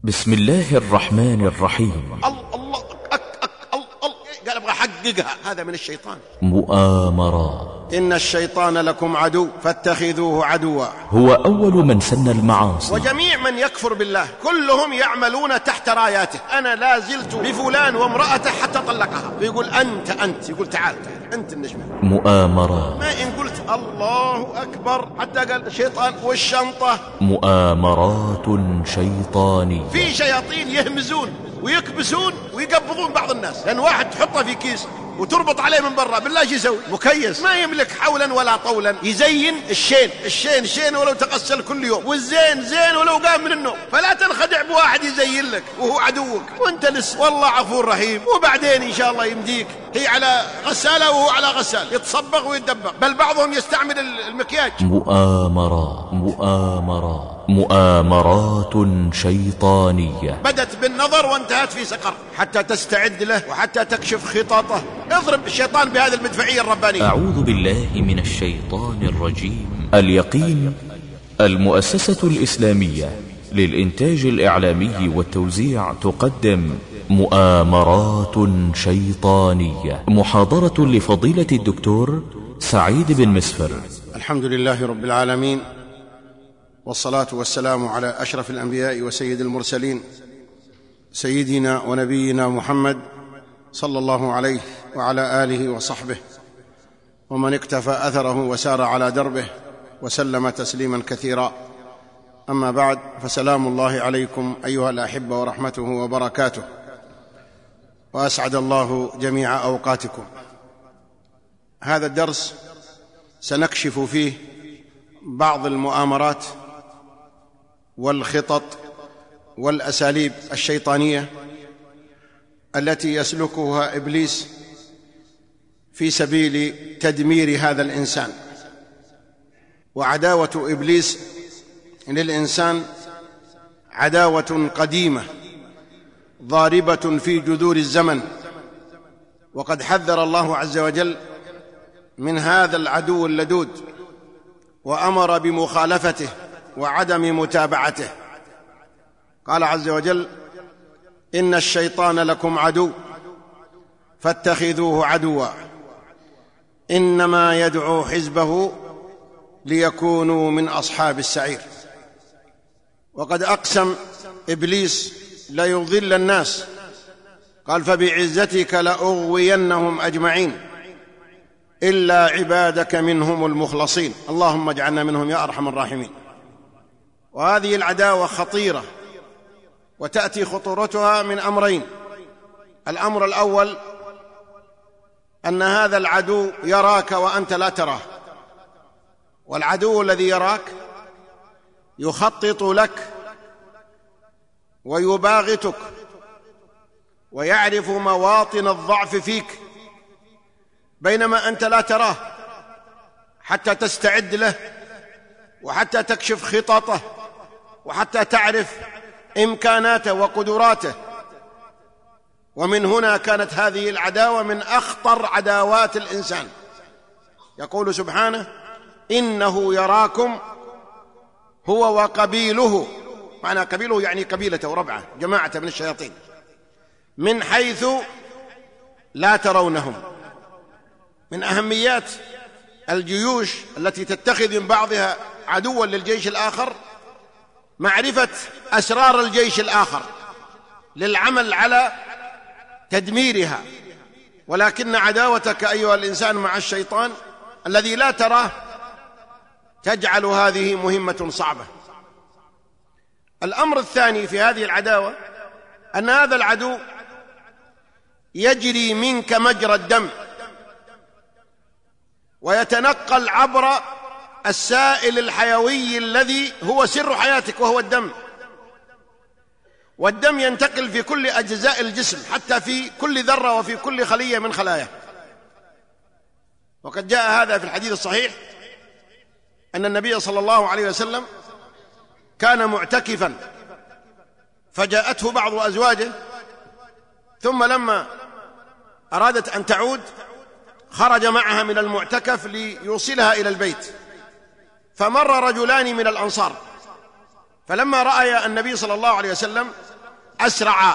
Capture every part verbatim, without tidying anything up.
بسم الله الرحمن الرحيم. الله الله أك أك الله الله قال أبغى أحققها. هذا من الشيطان. مؤامرات. إن الشيطان لكم عدو فاتخذوه عدوا. هو أول من سن المعاصي، وجميع من يكفر بالله كلهم يعملون تحت راياته. أنا لا زلت بفلان وامرأته حتى طلقها، ويقول أنت أنت يقول تعال تعال أنت النجمة. مؤامرات. ما إن قلت الله أكبر حتى قال الشيطان والشنطة. مؤامرات شيطانية. في شياطين يهمزون ويكبسون ويقبضون بعض الناس، لأن واحد تحطه في كيس وتربط عليه من برا، بالله شو يسوي؟ مكيس ما يملك حولا ولا طولا. يزين الشين الشين شين ولو تغسل كل يوم، والزين زين ولو قام من النوم. فلا تنخدع بواحد يزين لك وهو عدوك وانت لسه. والله عفو رحيم، وبعدين ان شاء الله يمديك. هي على غسالة وهو على غسال، يتصبغ ويتدبغ، بل بعضهم يستعمل المكياج. مؤامرات مؤامرات مؤامرات شيطانية بدت بالنظر وانتهت في سقر، حتى تستعد له وحتى تكشف خططه. اضرب الشيطان بهذه المدفعية الربانية. أعوذ بالله من الشيطان الرجيم. اليقين المؤسسة الإسلامية للإنتاج الإعلامي والتوزيع تقدم مؤامرات شيطانية، محاضرة لفضيلة الدكتور سعيد بن مسفر. الحمد لله رب العالمين، والصلاة والسلام على أشرف الأنبياء وسيد المرسلين، سيدنا ونبينا محمد صلى الله عليه وعلى آله وصحبه ومن اكتفى أثره وسار على دربه وسلم تسليما كثيرا. أما بعد، فسلام الله عليكم أيها الأحبة ورحمته وبركاته، وأسعد الله جميع أوقاتكم. هذا الدرس سنكشف فيه بعض المؤامرات والخطط والأساليب الشيطانية التي يسلكها إبليس في سبيل تدمير هذا الإنسان. وعداوة إبليس للإنسان عداوة قديمة ضاربة في جذور الزمن، وقد حذر الله عز وجل من هذا العدو اللدود، وأمر بمخالفته وعدم متابعته. قال عز وجل: إن الشيطان لكم عدو فاتخذوه عدوا إنما يدعو حزبه ليكونوا من أصحاب السعير. وقد أقسم إبليس ليضل الناس، قال: فبعزتك لأغوينهم أجمعين إلا عبادك منهم المخلصين. اللهم اجعلنا منهم يا أرحم الراحمين. وهذه العداوة خطيرة، وتأتي خطورتها من أمرين. الأمر الأول أن هذا العدو يراك وأنت لا تراه، والعدو الذي يراك يخطط لك ويباغتك ويعرف مواطن الضعف فيك، بينما أنت لا تراه حتى تستعد له وحتى تكشف خططه وحتى تعرف إمكاناته وقدراته. ومن هنا كانت هذه العداوة من أخطر عداوات الإنسان. يقول سبحانه: إنه يراكم هو وقبيله، معنى قبيله يعني قبيلته وربعه، جماعة من الشياطين، من حيث لا ترونهم. من أهميات الجيوش التي تتخذ من بعضها عدوا للجيش الآخر معرفة أسرار الجيش الآخر للعمل على تدميرها. ولكن عداوتك أيها الإنسان مع الشيطان الذي لا تراه تجعل هذه مهمة صعبة. الأمر الثاني في هذه العداوة أن هذا العدو يجري منك مجرى الدم، ويتنقل عبر السائل الحيوي الذي هو سر حياتك وهو الدم. والدم ينتقل في كل أجزاء الجسم، حتى في كل ذرة وفي كل خلية من خلاياه. وقد جاء هذا في الحديث الصحيح أن النبي صلى الله عليه وسلم كان معتكفا، فجاءته بعض أزواجه، ثم لما أرادت أن تعود خرج معها من المعتكف ليوصلها إلى البيت، فمر رجلان من الأنصار، فلما رأي النبي صلى الله عليه وسلم أسرعا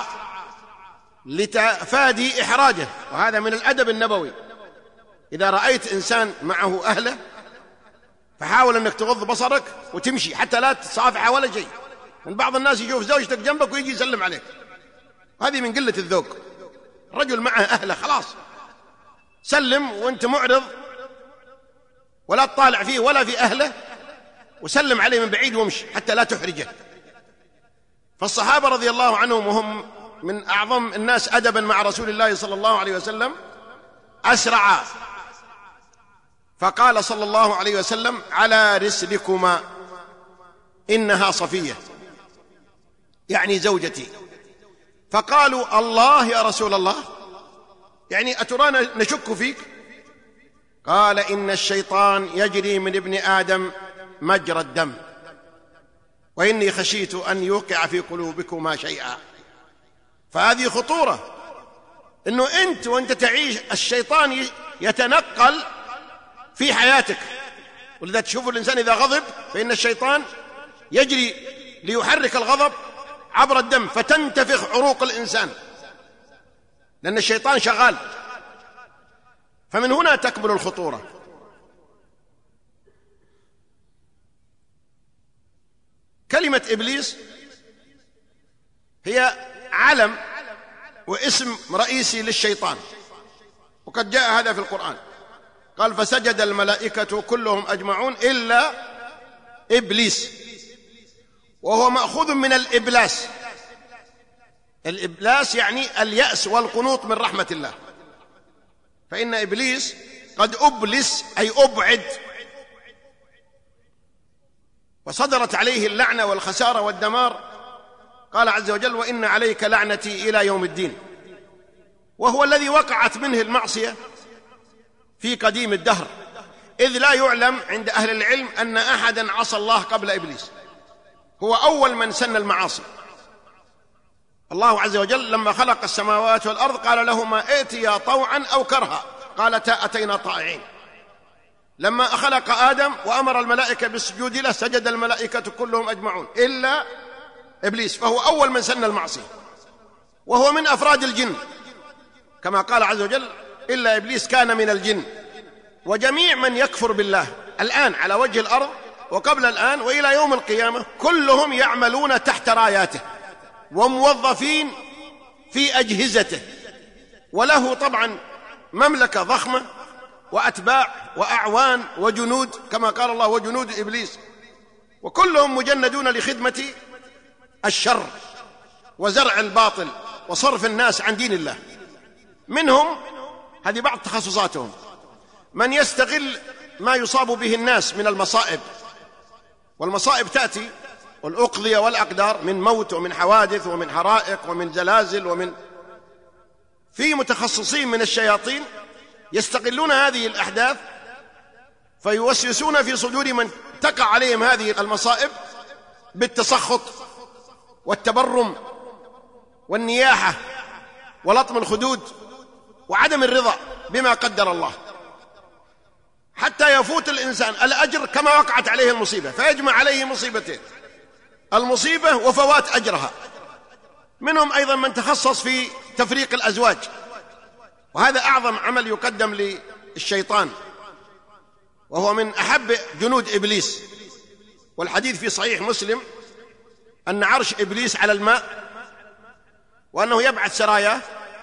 لتفادي إحراجه. وهذا من الأدب النبوي، إذا رأيت إنسان معه أهله فحاول أنك تغض بصرك وتمشي حتى لا تصافحه ولا شيء، من بعض الناس يشوف زوجتك جنبك ويجي يسلم عليك، هذه من قلة الذوق. الرجل معه أهله خلاص سلم وانت معرض، ولا تطالع فيه ولا في أهله، وسلم عليه من بعيد وامشي حتى لا تحرجه. فالصحابة رضي الله عنهم وهم من أعظم الناس أدبا مع رسول الله صلى الله عليه وسلم أسرعا، فقال صلى الله عليه وسلم: على رسلكما إنها صفية، يعني زوجتي. فقالوا: الله يا رسول الله، يعني أترانا نشك فيك؟ قال: إن الشيطان يجري من ابن آدم مجرى الدم، وإني خشيت أن يوقع في قلوبكما شيئا. فهذه خطورة، إنه أنت وأنت تعيش الشيطان يتنقل في حياتك. ولذا تشوف الإنسان إذا غضب فإن الشيطان يجري ليحرك الغضب عبر الدم فتنتفخ عروق الإنسان، لأن الشيطان شغال. فمن هنا تكمن الخطورة. كلمة إبليس هي علم واسم رئيسي للشيطان، وقد جاء هذا في القرآن، قال: فسجد الملائكة كلهم أجمعون إلا إبليس، وهو مأخوذ من الإبلاس. الإبلاس يعني اليأس والقنوط من رحمة الله، فإن إبليس قد أبلس أي أبعد، وصدرت عليه اللعنة والخسارة والدمار. قال عز وجل: وإن عليك لعنتي إلى يوم الدين. وهو الذي وقعت منه المعصية في قديم الدهر، إذ لا يعلم عند أهل العلم أن أحدا عصى الله قبل إبليس، هو أول من سن المعاصي. الله عز وجل لما خلق السماوات والأرض قال لهما: ائتيا طوعا أو كرها، قالتا أتينا طائعين. لما خلق آدم وأمر الملائكة بالسجود له سجد الملائكة كلهم أجمعون إلا إبليس، فهو أول من سن المعصية، وهو من أفراد الجن، كما قال عز وجل: إلا إبليس كان من الجن. وجميع من يكفر بالله الآن على وجه الأرض وقبل الآن وإلى يوم القيامة كلهم يعملون تحت راياته وموظفين في أجهزته، وله طبعا مملكة ضخمة وأتباع وأعوان وجنود، كما قال الله: وجنود إبليس، وكلهم مجندون لخدمة الشر وزرع الباطل وصرف الناس عن دين الله. منهم، هذه بعض تخصصاتهم، من يستغل ما يصاب به الناس من المصائب، والمصائب تأتي والأقضية والأقدار من موت ومن حوادث ومن حرائق ومن زلازل، ومن في متخصصين من الشياطين يستغلون هذه الأحداث فيوسوسون في صدور من تقع عليهم هذه المصائب بالتسخط والتبرم والنياحة ولطم الخدود وعدم الرضا بما قدر الله، حتى يفوت الإنسان الأجر كما وقعت عليه المصيبة، فيجمع عليه مصيبتين: المصيبة وفوات أجرها. منهم أيضا من تخصص في تفريق الأزواج، وهذا أعظم عمل يقدم للشيطان، وهو من أحب جنود إبليس. والحديث في صحيح مسلم أن عرش إبليس على الماء، وأنه يبعث سراياه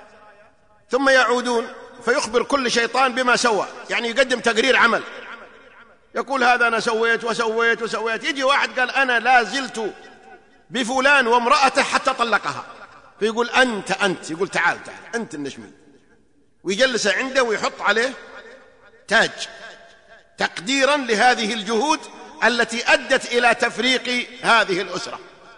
ثم يعودون فيخبر كل شيطان بما سوى، يعني يقدم تقرير عمل، يقول: هذا أنا سويت وسويت وسويت. يجي واحد قال: أنا لا زلت بفلان وامرأته حتى طلقها، فيقول: أنت أنت يقول: تعال تعال أنت النشمي، ويجلسه عنده ويحط عليه تاج تقديرا لهذه الجهود التي أدت إلى تفريق هذه الأسرة.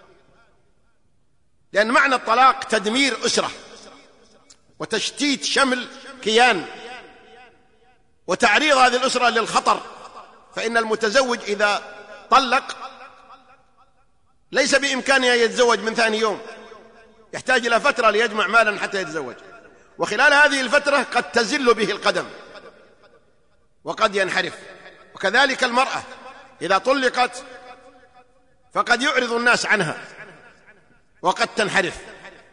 لأن معنى الطلاق تدمير أسرة وتشتيت شمل كيان وتعريض هذه الأسرة للخطر. فإن المتزوج إذا طلق ليس بإمكانه أن يتزوج من ثاني يوم، يحتاج إلى فترة ليجمع مالا حتى يتزوج، وخلال هذه الفترة قد تزل به القدم وقد ينحرف. وكذلك المرأة إذا طلقت فقد يعرض الناس عنها وقد تنحرف.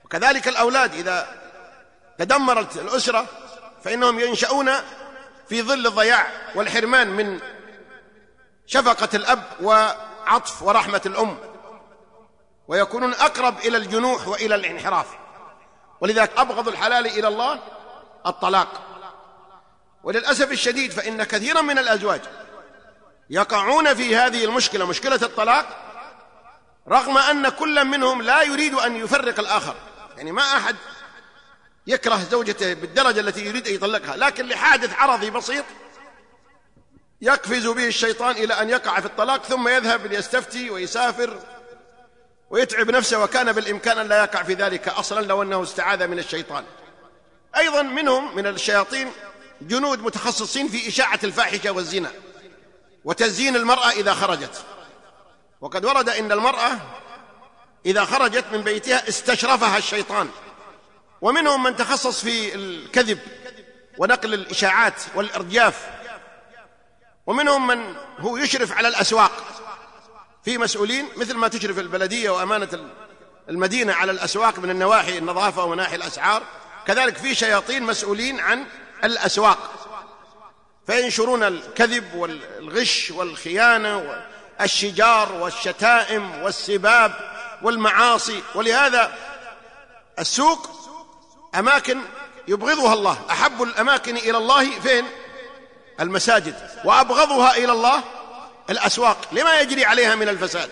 وكذلك الأولاد إذا تدمرت الأسرة فإنهم ينشأون في ظل الضياع والحرمان من شفقة الأب وعطف ورحمة الأم، ويكونون أقرب إلى الجنوح وإلى الانحراف. ولذلك أبغض الحلال إلى الله الطلاق. وللأسف الشديد فإن كثيرا من الأزواج يقعون في هذه المشكلة، مشكلة الطلاق، رغم أن كل منهم لا يريد أن يفرق الآخر. يعني ما أحد يكره زوجته بالدرجة التي يريد أن يطلقها، لكن لحادث عرضي بسيط يقفز به الشيطان إلى أن يقع في الطلاق، ثم يذهب ليستفتي ويسافر ويتعب نفسه، وكان بالإمكان أن لا يقع في ذلك أصلا لو أنه استعاذ من الشيطان. أيضا منهم من الشياطين جنود متخصصين في إشاعة الفاحشة والزنا وتزيين المرأة إذا خرجت. وقد ورد إن المرأة إذا خرجت من بيتها استشرفها الشيطان. ومنهم من تخصص في الكذب ونقل الإشاعات والإرجاف. ومنهم من هو يشرف على الأسواق، في مسؤولين مثل ما تشرف البلدية وأمانة المدينة على الأسواق من النواحي النظافة وناحي الأسعار، كذلك في شياطين مسؤولين عن الأسواق، فينشرون الكذب والغش والخيانة والشجار والشتائم والسباب والمعاصي. ولهذا السوق أماكن يبغضها الله. أحب الأماكن إلى الله فين؟ المساجد، وأبغضها إلى الله الأسواق لما يجري عليها من الفساد.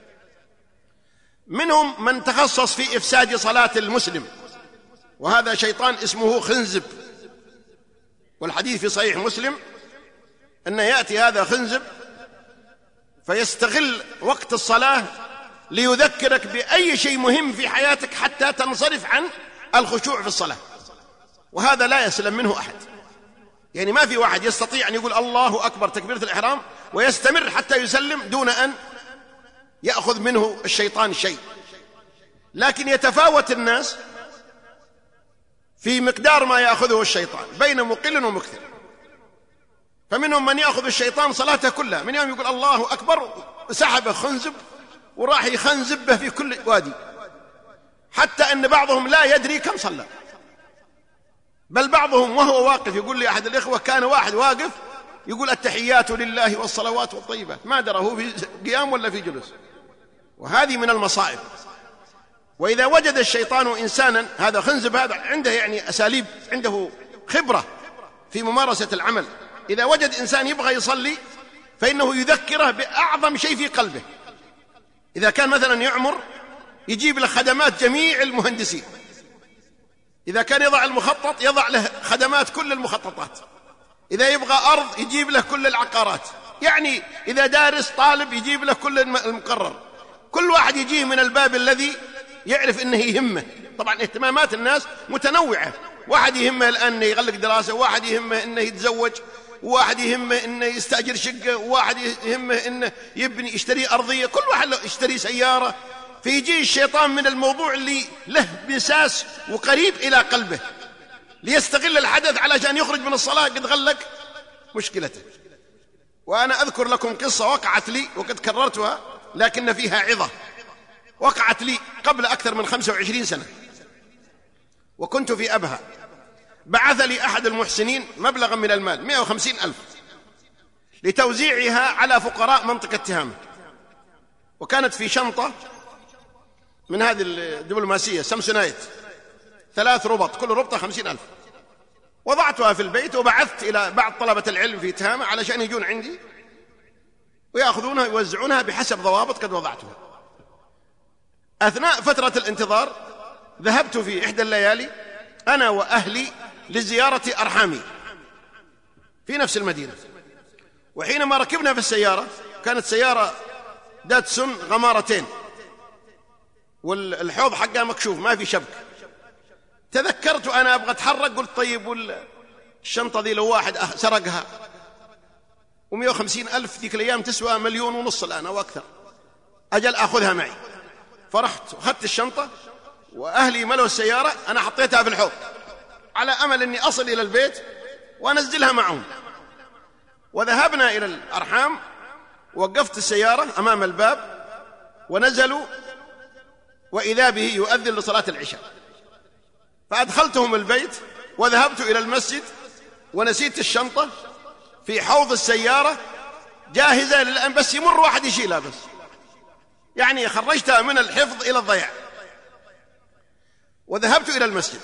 منهم من تخصص في إفساد صلاة المسلم، وهذا شيطان اسمه خنزب. والحديث في صحيح مسلم أن يأتي هذا خنزب فيستغل وقت الصلاة ليذكرك بأي شيء مهم في حياتك حتى تنصرف عن الخشوع في الصلاة، وهذا لا يسلم منه أحد. يعني ما في واحد يستطيع أن يقول الله أكبر تكبيرة الإحرام ويستمر حتى يسلم دون أن يأخذ منه الشيطان شيء. لكن يتفاوت الناس في مقدار ما يأخذه الشيطان بين مقل ومكثر. فمنهم من يأخذ الشيطان صلاته كلها، من يوم يقول الله أكبر سحب خنزب وراح يخنزب به في كل وادي، حتى أن بعضهم لا يدري كم صلى. بل بعضهم وهو واقف يقول لي أحد الإخوة كان واحد واقف يقول التحيات لله والصلوات والطيبات، ما درى هو في قيام ولا في جلوس. وهذه من المصائب. وإذا وجد الشيطان إنسانا، هذا خنزب هذا عنده يعني أساليب، عنده خبرة في ممارسة العمل، إذا وجد إنسان يبغى يصلي فإنه يذكره بأعظم شيء في قلبه. إذا كان مثلا يعمر يجيب له خدمات جميع المهندسين، إذا كان يضع المخطط يضع له خدمات كل المخططات، إذا يبغى أرض يجيب له كل العقارات، يعني إذا دارس طالب يجيب له كل المقرر. كل واحد يجيه من الباب الذي يعرف إنه يهمه. طبعا اهتمامات الناس متنوعة، واحد يهمه الآن إنه يغلق دراسة، واحد يهمه إنه يتزوج، واحد يهمه إنه يستأجر شقة، واحد يهمه إنه يبني يشتري أرضية، كل واحد يشتري سيارة. فيجي الشيطان من الموضوع اللي له مساس وقريب إلى قلبه ليستغل الحدث علشان يخرج من الصلاة قد غلق مشكلته. وأنا أذكر لكم قصة وقعت لي وقد كررتها لكن فيها عظة. وقعت لي قبل أكثر من خمسة وعشرين سنة، وكنت في أبها. بعث لي أحد المحسنين مبلغا من المال مئة وخمسين ألف لتوزيعها على فقراء منطقة تهامة، وكانت في شنطة من هذه الدبلوماسية سامسونايت، ثلاث ربط، كل ربطة خمسين ألف. وضعتها في البيت وبعثت إلى بعض طلبة العلم في تهامة علشان يجون عندي ويأخذونها ويوزعونها بحسب ضوابط قد وضعتها. أثناء فترة الانتظار ذهبت في إحدى الليالي أنا وأهلي لزيارة أرحامي في نفس المدينة. وحينما ركبنا في السيارة، كانت سيارة داتسون غمارتين والحوض حقها مكشوف ما في شبك، تذكرت أنا أبغى أتحرك، قلت طيب والشنطة ذي لو واحد سرقها، ومئة وخمسين ألف ذيك الأيام تسوى مليون ونص الآن أو أكثر، أجل أخذها معي. فرحت وأخذت الشنطة وأهلي ملوا السيارة، أنا حطيتها في الحوض على أمل أني أصل إلى البيت وأنزلها معهم. وذهبنا إلى الأرحام، وقفت السيارة أمام الباب ونزلوا، وإذا به يؤذن لصلاة العشاء. فأدخلتهم البيت وذهبت إلى المسجد ونسيت الشنطة في حوض السيارة جاهزة للآن، بس يمر واحد يشيلها بس، يعني خرجتها من الحفظ إلى الضياع. وذهبت إلى المسجد.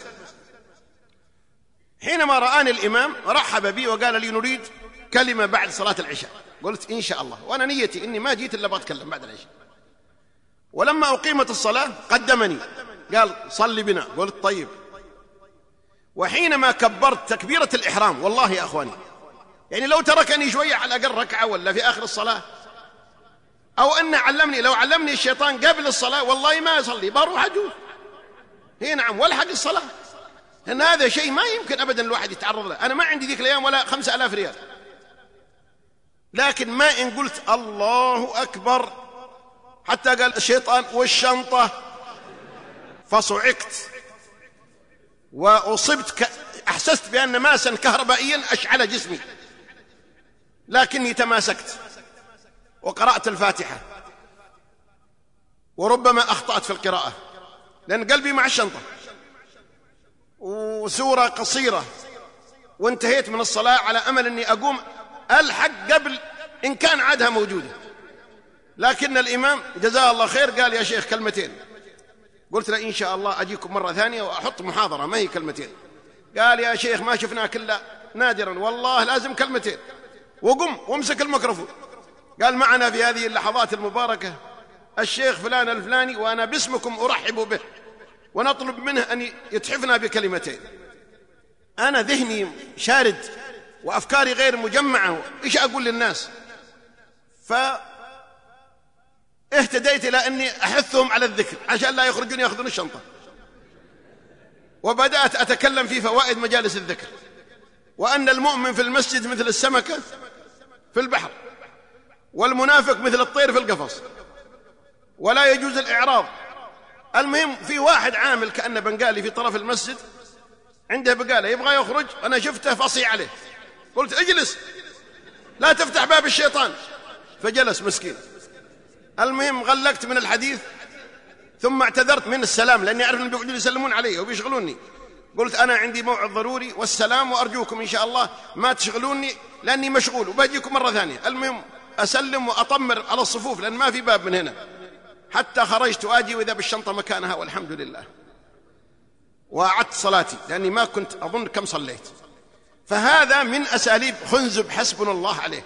حينما رآني الإمام رحب بي وقال لي نريد كلمة بعد صلاة العشاء. قلت إن شاء الله، وأنا نيتي إني ما جيت إلا بتكلم بعد العشاء. ولما أقيمت الصلاة قدمني قال صلي بنا. قلت طيب. وحينما كبرت تكبيرة الإحرام، والله يا أخواني يعني لو تركني شوية على الأقل ركعة ولا في آخر الصلاة، أو أن علمني، لو علمني الشيطان قبل الصلاة والله ما أصلي، بروح أجوز هي نعم والحق الصلاة، لأن هذا شيء ما يمكن أبدا الواحد يتعرض له. أنا ما عندي ذيك الأيام ولا خمسة آلاف ريال، لكن ما إن قلت الله أكبر حتى قال الشيطان والشنطة فصعقت وأصبت ك... أحسست بأن ماسا كهربائيا أشعل جسمي، لكني تماسكت وقرأت الفاتحة، وربما أخطأت في القراءة لأن قلبي مع الشنطة، وسورة قصيرة، وانتهيت من الصلاة على أمل أني أقوم ألحق قبل إن كان عادها موجودة. لكن الإمام جزاه الله خير قال يا شيخ كلمتين. قلت له إن شاء الله أجيكم مرة ثانية وأحط محاضرة ما هي كلمتين. قال يا شيخ ما شفناك إلا نادرا، والله لازم كلمتين. وقم وامسك الميكروفون. قال معنا في هذه اللحظات المباركة الشيخ فلان الفلاني وأنا باسمكم أرحب به ونطلب منه أن يتحفنا بكلمتين. أنا ذهني شارد وأفكاري غير مجمعة، إيش أقول للناس؟ فاهتديت إلى أني أحثهم على الذكر عشان لا يخرجون يأخذون الشنطة، وبدأت أتكلم في فوائد مجالس الذكر، وأن المؤمن في المسجد مثل السمكة في البحر، والمنافق مثل الطير في القفص، ولا يجوز الإعراض. المهم في واحد عامل كأنه بنغالي في طرف المسجد عنده بقالة يبغى يخرج، أنا شفته فصي عليه، قلت اجلس لا تفتح باب الشيطان، فجلس مسكين. المهم غلقت من الحديث ثم اعتذرت من السلام لأني أعرف أنهم بيقعدون يسلمون علي وبيشغلوني. قلت أنا عندي موعد ضروري والسلام، وأرجوكم إن شاء الله ما تشغلوني لأني مشغول وبجيكم مرة ثانية. المهم أسلم وأطمر على الصفوف لأن ما في باب من هنا، حتى خرجت وآجي وإذا بالشنطة مكانها والحمد لله. وأعدت صلاتي لأني ما كنت أظن كم صليت. فهذا من أساليب خنزب حسبنا الله عليه.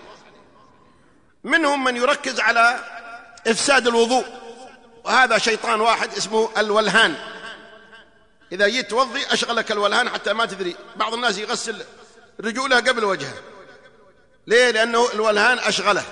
منهم من يركز على إفساد الوضوء، وهذا شيطان واحد اسمه الولهان. إذا جيت توضي أشغلك الولهان حتى ما تدري. بعض الناس يغسل رجوله قبل وجهه، ليه؟ لأنه الولهان أشغله.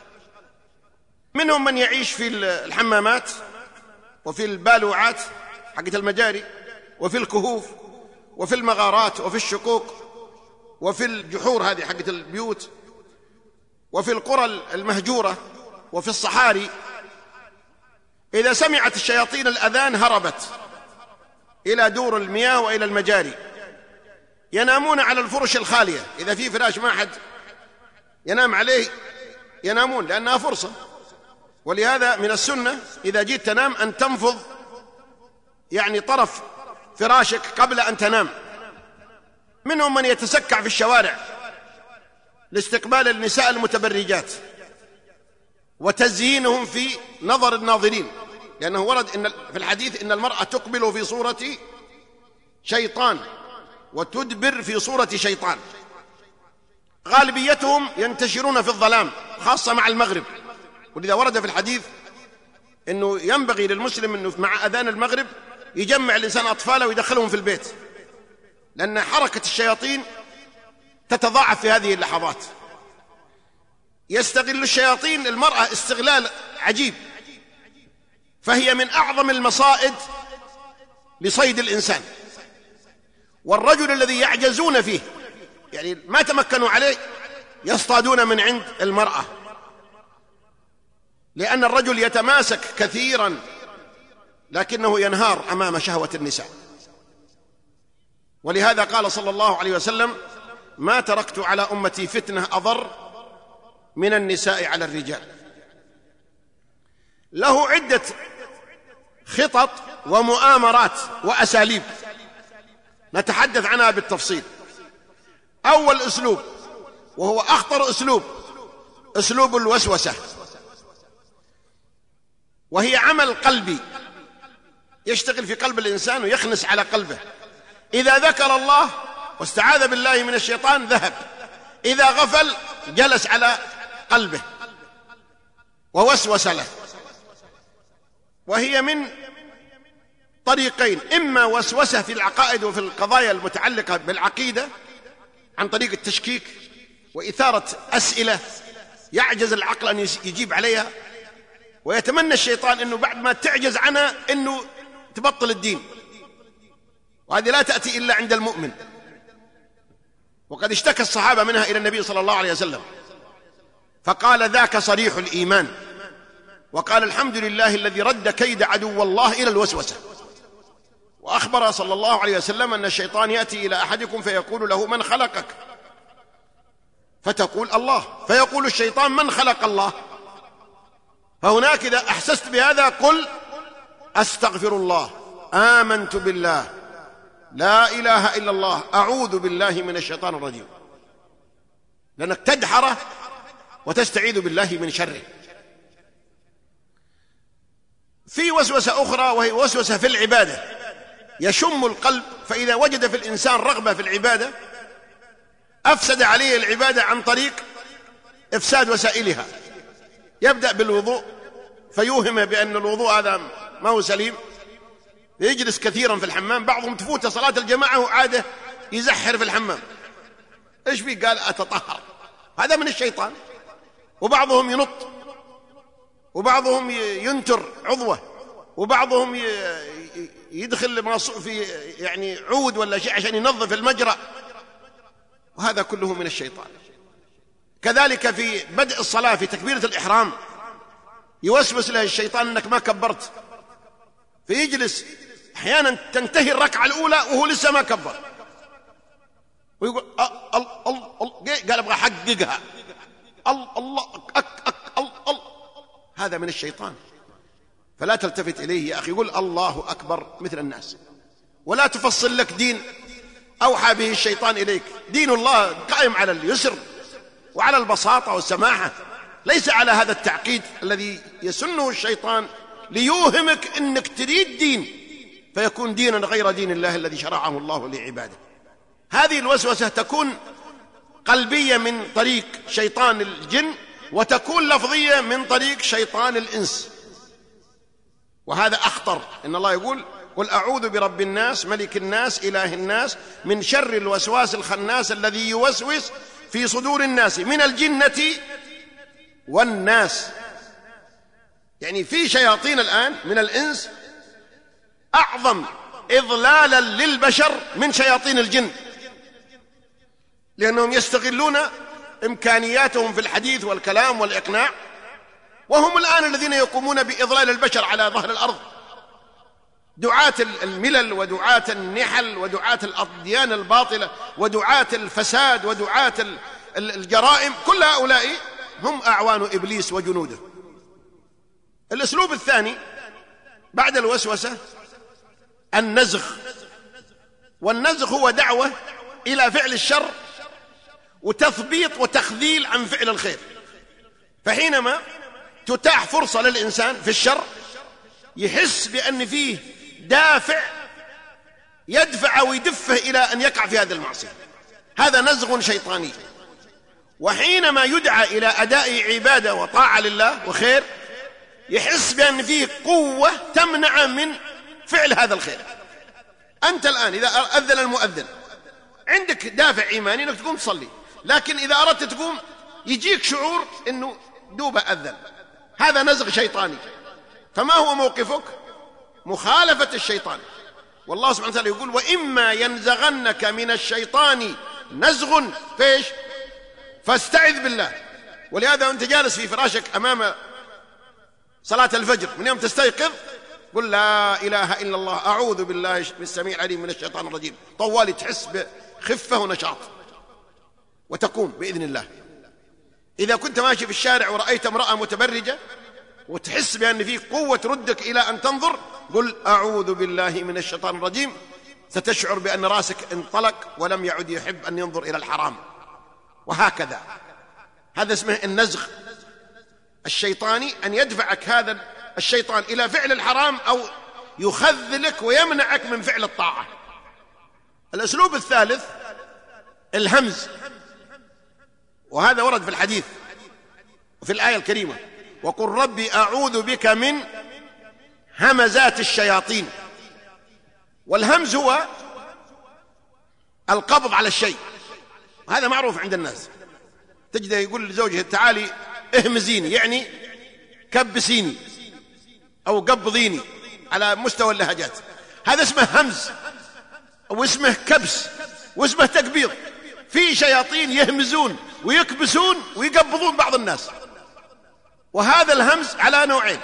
منهم من يعيش في الحمامات وفي البالوعات حقت المجاري وفي الكهوف وفي المغارات وفي الشقوق وفي الجحور هذه حقت البيوت وفي القرى المهجورة وفي الصحاري. إذا سمعت الشياطين الأذان هربت إلى دور المياه وإلى المجاري. ينامون على الفرش الخالية، إذا في فراش ما أحد ينام عليه ينامون لأنها فرصة. ولهذا من السنة إذا جيت تنام أن تنفض يعني طرف فراشك قبل أن تنام. منهم من يتسكع في الشوارع لاستقبال النساء المتبرجات وتزيينهم في نظر الناظرين، لأنه ورد إن في الحديث إن المرأة تقبل في صورة شيطان وتدبر في صورة شيطان. غالبيتهم ينتشرون في الظلام خاصة مع المغرب، ولذا ورد في الحديث أنه ينبغي للمسلم أنه مع أذان المغرب يجمع الإنسان أطفاله ويدخلهم في البيت، لأن حركة الشياطين تتضاعف في هذه اللحظات. يستغل الشياطين المرأة استغلال عجيب، فهي من أعظم المصائد لصيد الإنسان. والرجل الذي يعجزون فيه يعني ما تمكنوا عليه يصطادون من عند المرأة، لأن الرجل يتماسك كثيرا لكنه ينهار أمام شهوة النساء. ولهذا قال صلى الله عليه وسلم: ما تركت على أمتي فتنة أضر من النساء على الرجال. له عدة خطط ومؤامرات وأساليب نتحدث عنها بالتفصيل. أول أسلوب، وهو أخطر أسلوب، أسلوب الوسوسة، وهي عمل قلبي يشتغل في قلب الإنسان ويخنس على قلبه. إذا ذكر الله واستعاذ بالله من الشيطان ذهب، إذا غفل جلس على قلبه ووسوس له. وهي من طريقين: إما وسوسة في العقائد وفي القضايا المتعلقة بالعقيدة عن طريق التشكيك وإثارة أسئلة يعجز العقل أن يجيب عليها، ويتمنى الشيطان أنه بعد ما تعجز عنها أنه تبطل الدين، وهذه لا تأتي إلا عند المؤمن. وقد اشتكى الصحابة منها إلى النبي صلى الله عليه وسلم فقال: ذاك صريح الإيمان. وقال: الحمد لله الذي رد كيد عدو الله إلى الوسوسة. وأخبر صلى الله عليه وسلم أن الشيطان يأتي إلى أحدكم فيقول له: من خلقك؟ فتقول: الله. فيقول الشيطان: من خلق الله؟ فهناك إذا أحسست بهذا قل: أستغفر الله، آمنت بالله، لا إله إلا الله، أعوذ بالله من الشيطان الرجيم، لأنك تدحره وتستعيذ بالله من شره. في وسوسة أخرى وهي وسوسة في العبادة، يشم القلب، فإذا وجد في الإنسان رغبة في العبادة أفسد عليه العبادة عن طريق إفساد وسائلها. يبدأ بالوضوء فيوهم بأن الوضوء هذا ما هو سليم، يجلس كثيرا في الحمام، بعضهم تفوت صلاة الجماعة وعاده يزحر في الحمام. إيش فيه؟ قال: أتطهر. هذا من الشيطان. وبعضهم ينط، وبعضهم ينتر عضوه، وبعضهم يدخل في يعني عود ولا شيء عشان ينظف المجرى، وهذا كله من الشيطان. كذلك في بدء الصلاة في تكبيرة الإحرام يوسوس له الشيطان أنك ما كبرت، فيجلس أحيانا تنتهي الركعة الأولى وهو لسه ما كبر، ويقول: ال ال ال قال: أبغى أحققها، ال الله أك أك ال ال هذا من الشيطان. فلا تلتفت إليه يا أخي، يقول الله أكبر مثل الناس، ولا تفصل لك دين أوحى به الشيطان إليك. دين الله قائم على اليسر وعلى البساطة والسماحة، ليس على هذا التعقيد الذي يسنه الشيطان ليوهمك أنك تريد دين فيكون دينا غير دين الله الذي شرعه الله لعباده. هذه الوسوسة تكون قلبية من طريق شيطان الجن، وتكون لفظية من طريق شيطان الإنس، وهذا أخطر. إن الله يقول: قل أعوذ برب الناس ملك الناس إله الناس من شر الوسواس الخناس الذي يوسوس في صدور الناس من الجنة والناس. يعني في شياطين الآن من الإنس أعظم إضلالا للبشر من شياطين الجن، لأنهم يستغلون إمكانياتهم في الحديث والكلام والإقناع، وهم الآن الذين يقومون بإضلال البشر على ظهر الأرض. دعاة الملل ودعاة النحل ودعاة الأديان الباطلة ودعاة الفساد ودعاة الجرائم، كل هؤلاء هم أعوان إبليس وجنوده. الأسلوب الثاني بعد الوسوسة النزغ، والنزغ هو دعوة إلى فعل الشر وتثبيط وتخذيل عن فعل الخير. فحينما تتاح فرصة للإنسان في الشر يحس بأن فيه دافع يدفع ويدفه إلى أن يقع في هذه المعصية، هذا نزغ شيطاني. وحينما يدعى إلى أداء عبادة وطاعة لله وخير يحس بأن فيه قوة تمنع من فعل هذا الخير. أنت الآن إذا أذن المؤذن عندك دافع إيماني أنك تقوم تصلي، لكن إذا أردت تقوم يجيك شعور أنه دوب أذن، هذا نزغ شيطاني. فما هو موقفك؟ مخالفة الشيطان. والله سبحانه وتعالى يقول: وإما ينزغنك من الشيطان نزغ فيش فاستعذ بالله. ولهذا أنت جالس في فراشك أمام صلاة الفجر من يوم تستيقظ قل: لا إله إلا الله، أعوذ بالله السميع العليم من الشيطان الرجيم، طوالي تحس بخفة ونشاط وتقوم بإذن الله. إذا كنت ماشي في الشارع ورأيت امرأة متبرجة وتحس بأن فيه قوة تردك إلى أن تنظر قل: أعوذ بالله من الشيطان الرجيم، ستشعر بأن راسك انطلق ولم يعد يحب أن ينظر إلى الحرام، وهكذا. هذا اسمه النزغ الشيطاني، أن يدفعك هذا الشيطان إلى فعل الحرام أو يخذلك ويمنعك من فعل الطاعة. الأسلوب الثالث الهمز، وهذا ورد في الحديث وفي الآية الكريمة: وقل ربي أعوذ بك من همزات الشياطين. والهمز هو القبض على الشيء، وهذا معروف عند الناس. تجده يقول لزوجه تعالي اهمزيني، يعني كبسيني أو قبضيني على مستوى اللهجات. هذا اسمه همز واسمه كبس واسمه تقبيض. في شياطين يهمزون ويكبسون ويقبضون بعض الناس. وهذا الهمز على نوعين: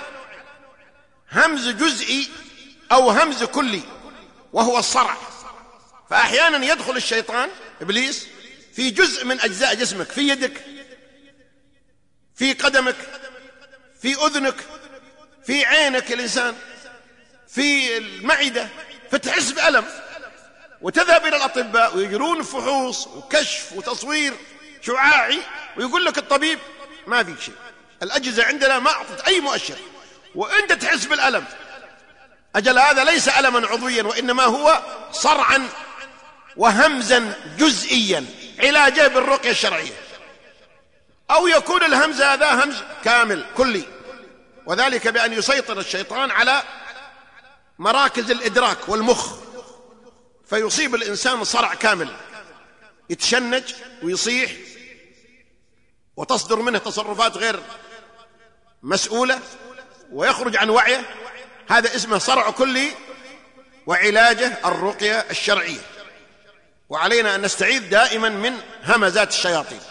همز جزئي أو همز كلي، وهو الصرع. فأحيانا يدخل الشيطان إبليس في جزء من أجزاء جسمك، في يدك، في قدمك، في أذنك، في عينك الإنسان، في المعدة، فتحس بألم وتذهب إلى الأطباء ويجرون فحوص وكشف وتصوير شعاعي، ويقول لك الطبيب ما فيك شيء، الأجهزة عندنا ما أعطت أي مؤشر، وأنت تحس بالألم. أجل هذا ليس ألما عضويا، وإنما هو صرعا وهمزا جزئيا علاجه بالرقية الشرعية. أو يكون الهمز هذا همز كامل كلي، وذلك بأن يسيطر الشيطان على مراكز الإدراك والمخ، فيصيب الإنسان صرع كامل، يتشنج ويصيح وتصدر منه تصرفات غير مسؤولة ويخرج عن وعيه. هذا اسمه صرع كلي، وعلاجه الرقية الشرعية. وعلينا أن نستعيذ دائما من همزات الشياطين.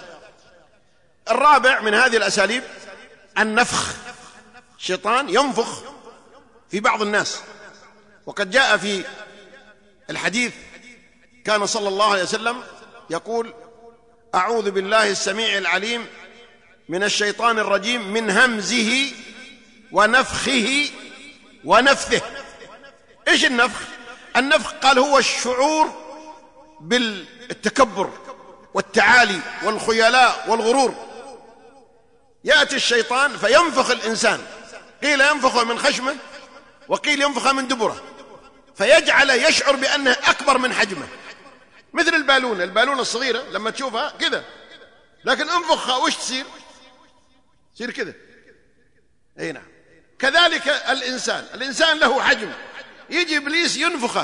الرابع من هذه الأساليب النفخ. الشيطان ينفخ في بعض الناس، وقد جاء في الحديث كان صلى الله عليه وسلم يقول: أعوذ بالله السميع العليم من الشيطان الرجيم من همزه ونفخه ونفثه. إيش النفخ؟ النفخ قال هو الشعور بالتكبر والتعالي والخيلاء والغرور. يأتي الشيطان فينفخ الإنسان، قيل ينفخه من خشمه وقيل ينفخه من دبره، فيجعل يشعر بأنه أكبر من حجمه، مثل البالونة البالونة الصغيرة لما تشوفها كذا، لكن انفخها وش تصير؟ تصير كذا. أي نعم. كذلك الإنسان الإنسان له حجم، يجي إبليس ينفخه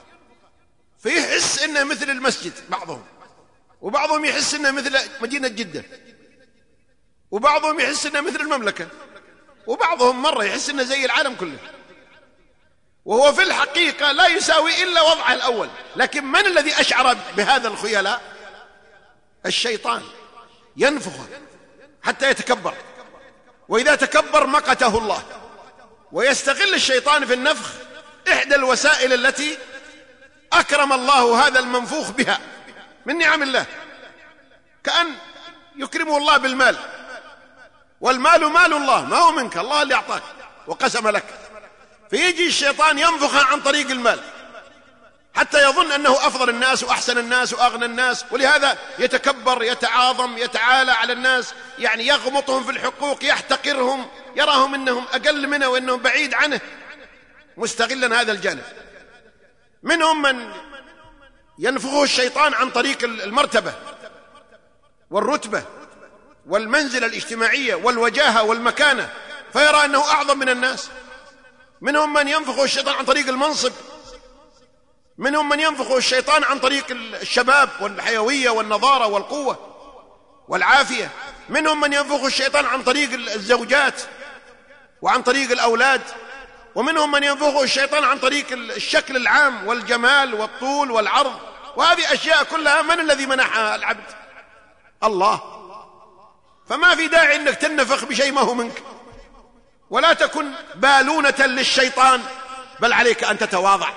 فيحس إنه مثل المسجد بعضهم، وبعضهم يحس إنه مثل مدينة جدة، وبعضهم يحس إنه مثل المملكة، وبعضهم مرة يحس إنه زي العالم كله، وهو في الحقيقة لا يساوي إلا وضعه الأول. لكن من الذي أشعر بهذا الخيلاء؟ الشيطان، ينفخه حتى يتكبر، وإذا تكبر مقته الله. ويستغل الشيطان في النفخ إحدى الوسائل التي أكرم الله هذا المنفوخ بها من نعم الله، كأن يكرمه الله بالمال، والمال مال الله، ما هو منك، الله اللي أعطاك وقسم لك. فيجي الشيطان ينفخ عن طريق المال حتى يظن أنه أفضل الناس وأحسن الناس وأغنى الناس، ولهذا يتكبر، يتعاظم، يتعالى على الناس، يعني يغمطهم في الحقوق، يحتقرهم، يراهم أنهم أقل منه وأنهم بعيد عنه، مستغلا هذا الجانب. منهم من ينفخه الشيطان عن طريق المرتبة والرتبة والمنزلة الاجتماعية والوجاهة والمكانة، فيرى أنه أعظم من الناس. منهم من ينفخه الشيطان عن طريق المنصب، منهم من ينفخه الشيطان عن طريق الشباب والحيوية والنضارة والقوة والعافية، منهم من ينفخه الشيطان عن طريق الزوجات وعن طريق الأولاد، ومنهم من ينفخه الشيطان عن طريق الشكل العام والجمال والطول والعرض. وهذه أشياء كلها من الذي منحها العبد؟ الله. فما في داعي أنك تنفخ بشيء ما هو منك، ولا تكن بالونة للشيطان، بل عليك أن تتواضع.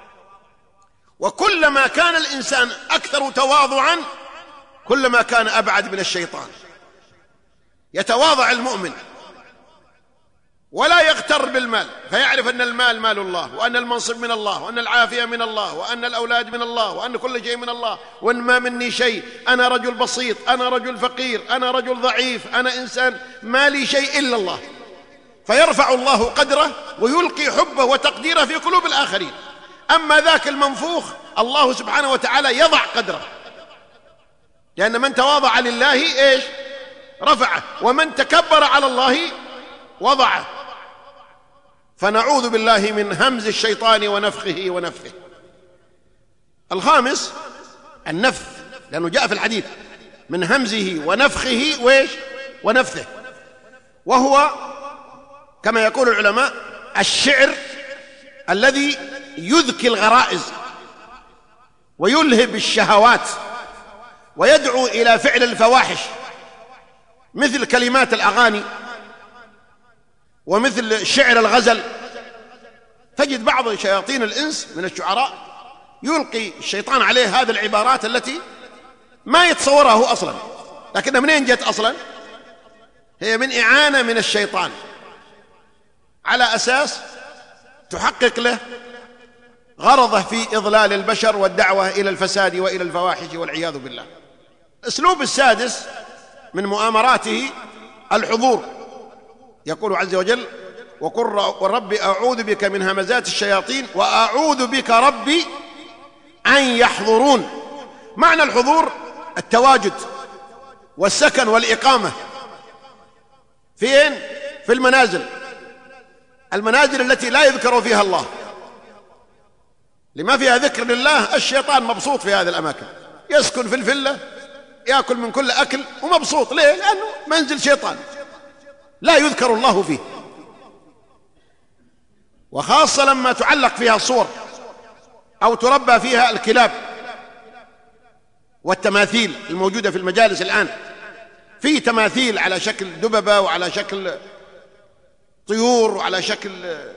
وكلما كان الإنسان أكثر تواضعا كلما كان أبعد من الشيطان. يتواضع المؤمن ولا يغتر بالمال، فيعرف أن المال مال الله، وأن المنصب من الله، وأن العافية من الله، وأن الأولاد من الله، وأن كل شيء من الله، وأن ما مني شيء، أنا رجل بسيط، أنا رجل فقير، أنا رجل ضعيف، أنا إنسان ما لي شيء إلا الله، فيرفع الله قدره ويلقي حبه وتقديره في قلوب الآخرين. أما ذاك المنفوخ الله سبحانه وتعالى يضع قدره، لأن من تواضع لله إيش؟ رفعه، ومن تكبر على الله وضعه. فنعوذ بالله من همز الشيطان ونفخه ونفثه. الخامس النفث، لأنه جاء في الحديث من همزه ونفخه وإيش؟ ونفثه، وهو كما يقول العلماء الشعر الذي يذكي الغرائز ويلهب الشهوات ويدعو إلى فعل الفواحش، مثل كلمات الأغاني ومثل شعر الغزل. تجد بعض شياطين الإنس من الشعراء يلقي الشيطان عليه هذه العبارات التي ما يتصورها هو أصلا، لكنها منين جت أصلا؟ هي من إعانة من الشيطان على أساس تحقق له غرضه في إضلال البشر والدعوة إلى الفساد وإلى الفواحش والعياذ بالله. الأسلوب السادس من مؤامراته الحضور، يقول عز وجل: وقل رب أعوذ بك من همزات الشياطين وأعوذ بك ربي أن يحضرون. معنى الحضور التواجد والسكن والإقامة. فين؟ في المنازل، المنازل التي لا يذكر فيها الله، لما فيها ذكر لله. الشيطان مبسوط في هذه الأماكن، يسكن في الفلة، يأكل من كل أكل ومبسوط. ليه؟ لأنه منزل شيطان لا يذكر الله فيه، وخاصة لما تعلق فيها الصور أو تربى فيها الكلاب والتماثيل الموجودة في المجالس الآن. في تماثيل على شكل دببة وعلى شكل طيور وعلى شكل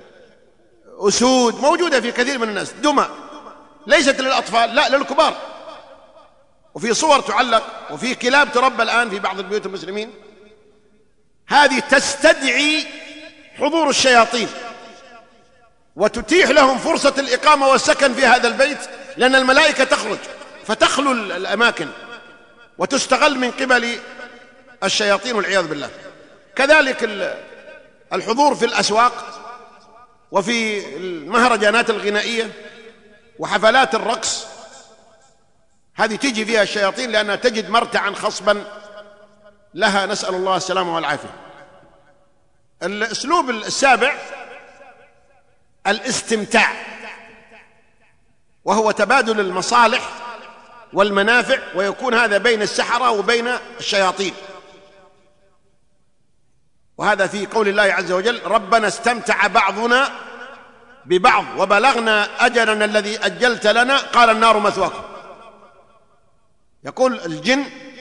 أسود موجودة في كثير من الناس، دمى ليست للأطفال، لا للكبار. وفي صور تعلق، وفي كلاب تربى الآن في بعض البيوت المسلمين. هذه تستدعي حضور الشياطين وتتيح لهم فرصة الإقامة والسكن في هذا البيت، لأن الملائكة تخرج فتخلو الأماكن وتستغل من قبل الشياطين والعياذ بالله. كذلك الحضور في الأسواق وفي المهرجانات الغنائية وحفلات الرقص، هذه تيجي فيها الشياطين لأنها تجد مرتعا خصبا لها، نسأل الله السلامة والعافية. الأسلوب السابع الاستمتاع، وهو تبادل المصالح والمنافع، ويكون هذا بين السحرة وبين الشياطين. وهذا في قول الله عز وجل: ربنا استمتع بعضنا ببعض وبلغنا أجلنا الذي أجلت لنا قال النار مثواكم. يقول الجن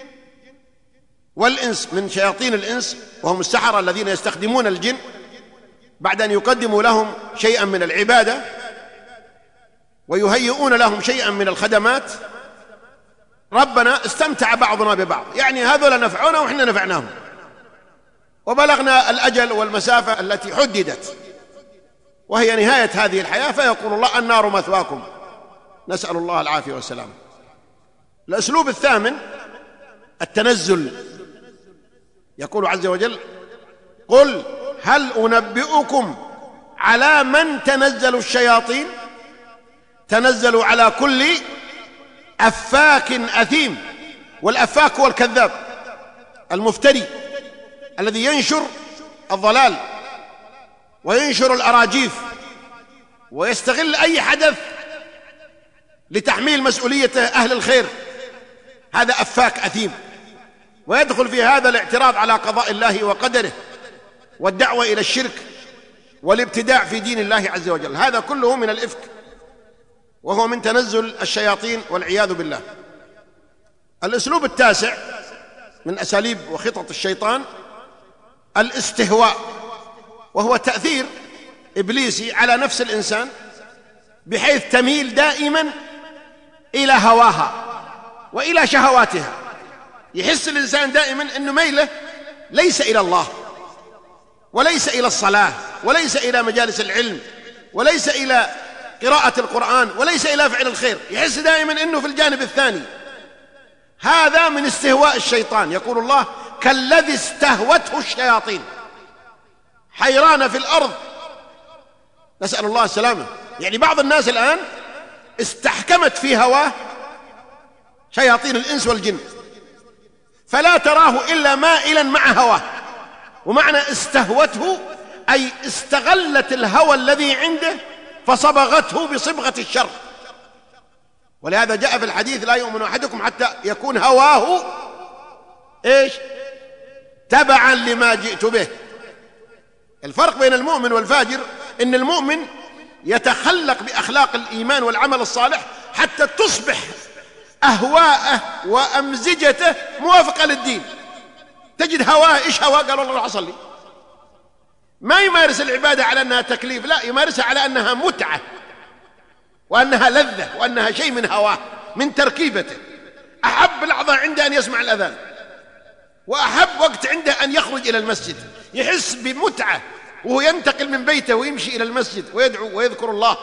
والإنس من شياطين الإنس، وهم السحرة الذين يستخدمون الجن بعد أن يقدموا لهم شيئا من العبادة ويهيئون لهم شيئا من الخدمات: ربنا استمتع بعضنا ببعض، يعني هذول نفعونا وإحنا نفعناهم، وبلغنا الأجل والمسافة التي حددت وهي نهاية هذه الحياة، فيقول الله النار مثواكم، نسأل الله العافية والسلام. الأسلوب الثامن التنزل، يقول عز وجل: قل هل أنبئكم على من تنزل الشياطين؟ تنزل على كل أفاك أثيم. والأفاك هو الكذاب المفتري الذي ينشر الضلال وينشر الأراجيف ويستغل أي حدث لتحميل مسؤولية أهل الخير. هذا أفاك أثيم، ويدخل في هذا الاعتراض على قضاء الله وقدره والدعوة إلى الشرك والابتداع في دين الله عز وجل. هذا كله من الإفك، وهو من تنزل الشياطين والعياذ بالله. الأسلوب التاسع من أساليب وخطط الشيطان الاستهواء، وهو تأثير إبليسي على نفس الإنسان بحيث تميل دائما إلى هواها وإلى شهواتها. يحس الإنسان دائما أنه ميله ليس إلى الله وليس إلى الصلاة، وليس إلى مجالس العلم، وليس إلى قراءة القرآن، وليس إلى فعل الخير، يحس دائما أنه في الجانب الثاني. هذا من استهواء الشيطان. يقول الله: كالذي استهوته الشياطين، حيران في الأرض، نسأل الله السلامة. يعني بعض الناس الآن استحكمت في هواه شياطين الإنس والجن، فلا تراه إلا مائلا مع هواه. ومعنى استهوته أي استغلت الهوى الذي عنده فصبغته بصبغة الشر. ولهذا جاء في الحديث: لا يؤمن أحدكم حتى يكون هواه إيش؟ تبعا لما جئت به. الفرق بين المؤمن والفاجر إن المؤمن يتخلق بأخلاق الإيمان والعمل الصالح حتى تصبح أهواءه وأمزجته موافقة للدين. تجد هواه إيش هواه؟ قال والله راح أصلي. ما يمارس العبادة على أنها تكليف، لا، يمارسها على أنها متعة وأنها لذة وأنها شيء من هواه، من تركيبته. أحب لحظة عنده أن يسمع الأذان، وأحب وقت عنده أن يخرج إلى المسجد، يحس بمتعة وهو ينتقل من بيته ويمشي إلى المسجد ويدعو ويذكر الله.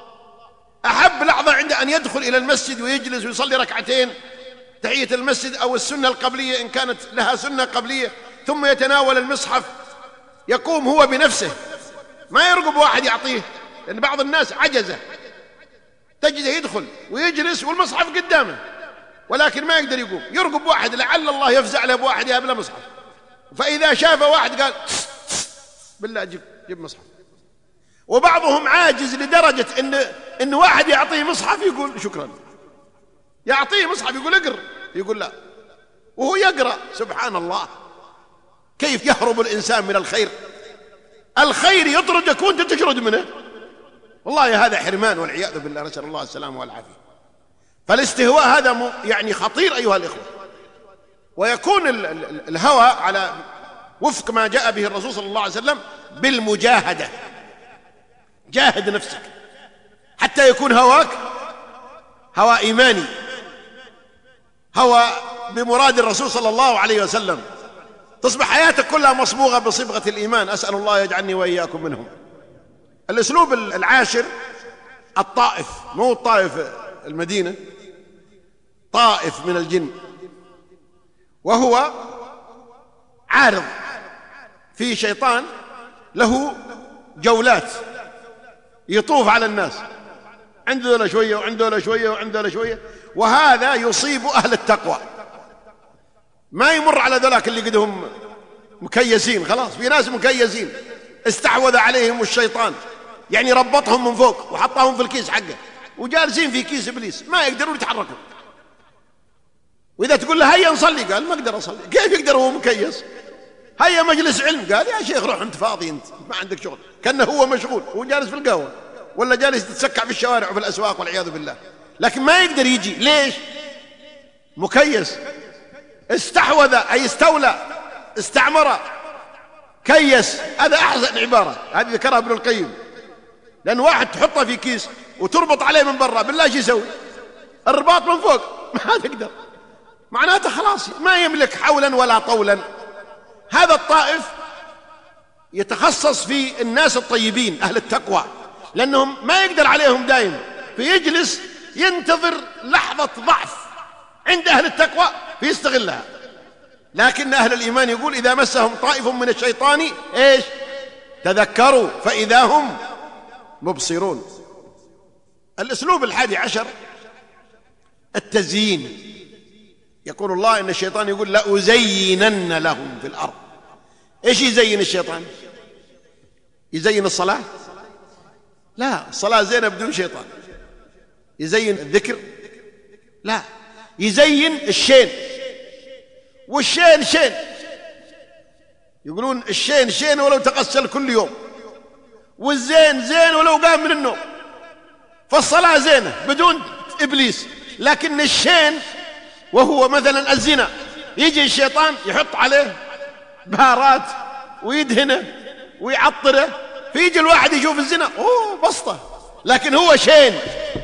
أحب لحظة عنده أن يدخل إلى المسجد ويجلس ويصلي ركعتين تحية المسجد أو السنة القبلية إن كانت لها سنة قبلية، ثم يتناول المصحف، يقوم هو بنفسه، ما يرقب واحد يعطيه. لأن بعض الناس عجزة، تجده يدخل ويجلس والمصحف قدامه ولكن ما يقدر يقوم، يرقب واحد لعل الله يفزع له بواحد يا بلا مصحف. فإذا شاف واحد قال: بالله جيب جيب مصحف. وبعضهم عاجز لدرجة إن إن واحد يعطيه مصحف يقول شكرا، يعطيه مصحف يقول اقرأ، يقول لا، وهو يقرأ. سبحان الله، كيف يهرب الإنسان من الخير؟ الخير يطردك وأنت تجرد منه. والله هذا حرمان والعياذ بالله، نسأل الله السلامة والعافية. فالاستهواء هذا يعني خطير أيها الإخوة. ويكون الهوى على وفق ما جاء به الرسول صلى الله عليه وسلم بالمجاهدة. جاهد نفسك حتى يكون هواك هوى إيماني، هوى بمراد الرسول صلى الله عليه وسلم، تصبح حياتك كلها مصبوغة بصبغة الإيمان. أسأل الله يجعلني وإياكم منهم. الأسلوب العاشر الطائف، مو الطائف المدينة، طائف من الجن، وهو عارض في شيطان له جولات يطوف على الناس، عنده ذولا شوية وعنده ذولا شوية وعنده ذولا شوية، وهذا يصيب أهل التقوى. ما يمر على ذولاك اللي قدهم مكيسين، خلاص في ناس مكيسين استحوذ عليهم الشيطان، يعني ربطهم من فوق وحطهم في الكيس حقه وجالسين في كيس إبليس ما يقدرون يتحركوا. وإذا تقول له هيا نصلي، قال ما أقدر أصلي. كيف يقدر وهو مكيس؟ هيا مجلس علم، قال يا شيخ روح أنت فاضي، أنت ما عندك شغل. كأنه هو مشغول، هو جالس في القهوة ولا جالس تتسكع في الشوارع وفي الأسواق والعياذ بالله، لكن ما يقدر يجي. ليش؟ مكيس. استحوذ أي استولى، استعمر، كيس. هذا أحسن عبارة، هذه ذكرها ابن القيم. لأن واحد تحطه في كيس وتربط عليه من برا، بالله ايش يسوي؟ الرباط من فوق ما تقدر، معناته خلاص ما يملك حولا ولا طولا. هذا الطائف يتخصص في الناس الطيبين أهل التقوى، لأنهم ما يقدر عليهم دائما، فيجلس ينتظر لحظة ضعف عند أهل التقوى فيستغلها. لكن أهل الإيمان يقول إذا مسهم طائف من الشيطان إيش؟ تذكروا فإذا هم مبصرون. الأسلوب الحادي عشر التزيين. يقول الله إن الشيطان يقول لأزينن لهم في الأرض. إيش يزين الشيطان؟ يزين الصلاة؟ لا، الصلاة زينة بدون شيطان. يزين الذكر؟ لا، يزين الشين. والشين شين، يقولون الشين شين ولو تغسل كل يوم، والزين زين ولو قام من النوم. فالصلاة زينة بدون إبليس، لكن الشين وهو مثلا الزنا، يجي الشيطان يحط عليه بهارات ويدهنه ويعطره، فيجي الواحد يشوف الزنا اوه بسطة، لكن هو شين.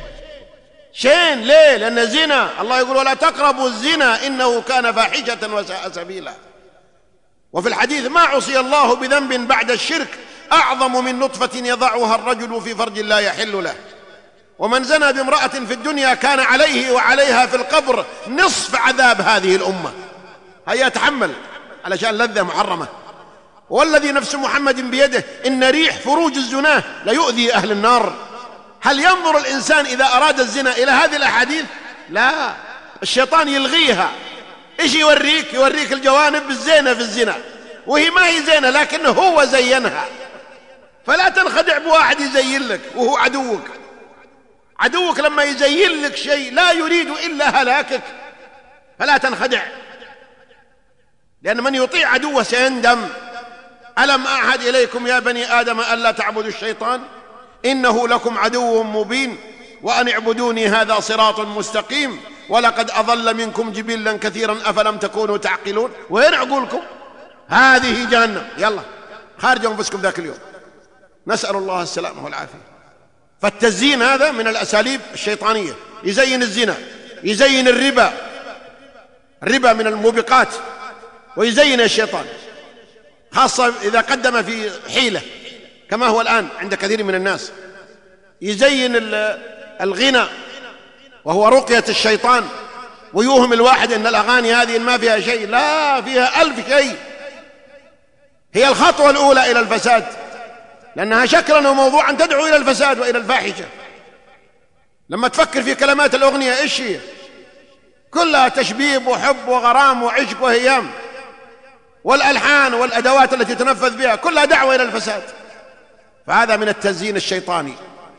شين ليه؟ لأن زنا، الله يقول ولا تقربوا الزنا إنه كان فاحشة وساء سبيلا. وفي الحديث: ما عصي الله بذنب بعد الشرك أعظم من نطفة يضعها الرجل في فرج لا يحل له. ومن زنى بامرأة في الدنيا كان عليه وعليها في القبر نصف عذاب هذه الأمة. هيا تحمل علشان لذة محرمة. والذي نفس محمد بيده إن ريح فروج الزناه ليؤذي أهل النار. هل ينظر الإنسان إذا أراد الزنا إلى هذه الأحاديث؟ لا، الشيطان يلغيها. إيش يوريك؟ يوريك الجوانب الزينة في الزنا، وهي ما هي زينة لكنه هو زينها. فلا تنخدع بواحد يزين لك وهو عدوك. عدوك لما يزين لك شيء لا يريد إلا هلاكك، فلا تنخدع، لأن من يطيع عدوه سيندم. ألم أعهد إليكم يا بني آدم ألا تعبدوا الشيطان إنه لكم عدو مبين وأن اعبدوني هذا صراط مستقيم ولقد أضل منكم جبلا كثيرا أفلم تكونوا تعقلون. وين عقولكم؟ هذه جهنم، يلا خارجوا أنفسكم ذاك اليوم. نسأل الله السلامة والعافية. فالتزيين هذا من الأساليب الشيطانية. يزين الزنا، يزين الربا، الربا من الموبقات، ويزين الشيطان خاصة إذا قدم في حيلة كما هو الآن عند كثير من الناس. يزين الغنى وهو رقية الشيطان، ويوهم الواحد أن الأغاني هذه ما فيها شيء. لا، فيها ألف شيء. هي الخطوة الأولى إلى الفساد، لأنها شكلا وموضوعا تدعو إلى الفساد وإلى الفاحشة. لما تفكر في كلمات الأغنية إيش هي؟ كلها تشبيب وحب وغرام وعشق وهيام، والألحان والأدوات التي تنفذ بها كلها دعوة إلى الفساد. فهذا من التزيين الشيطاني.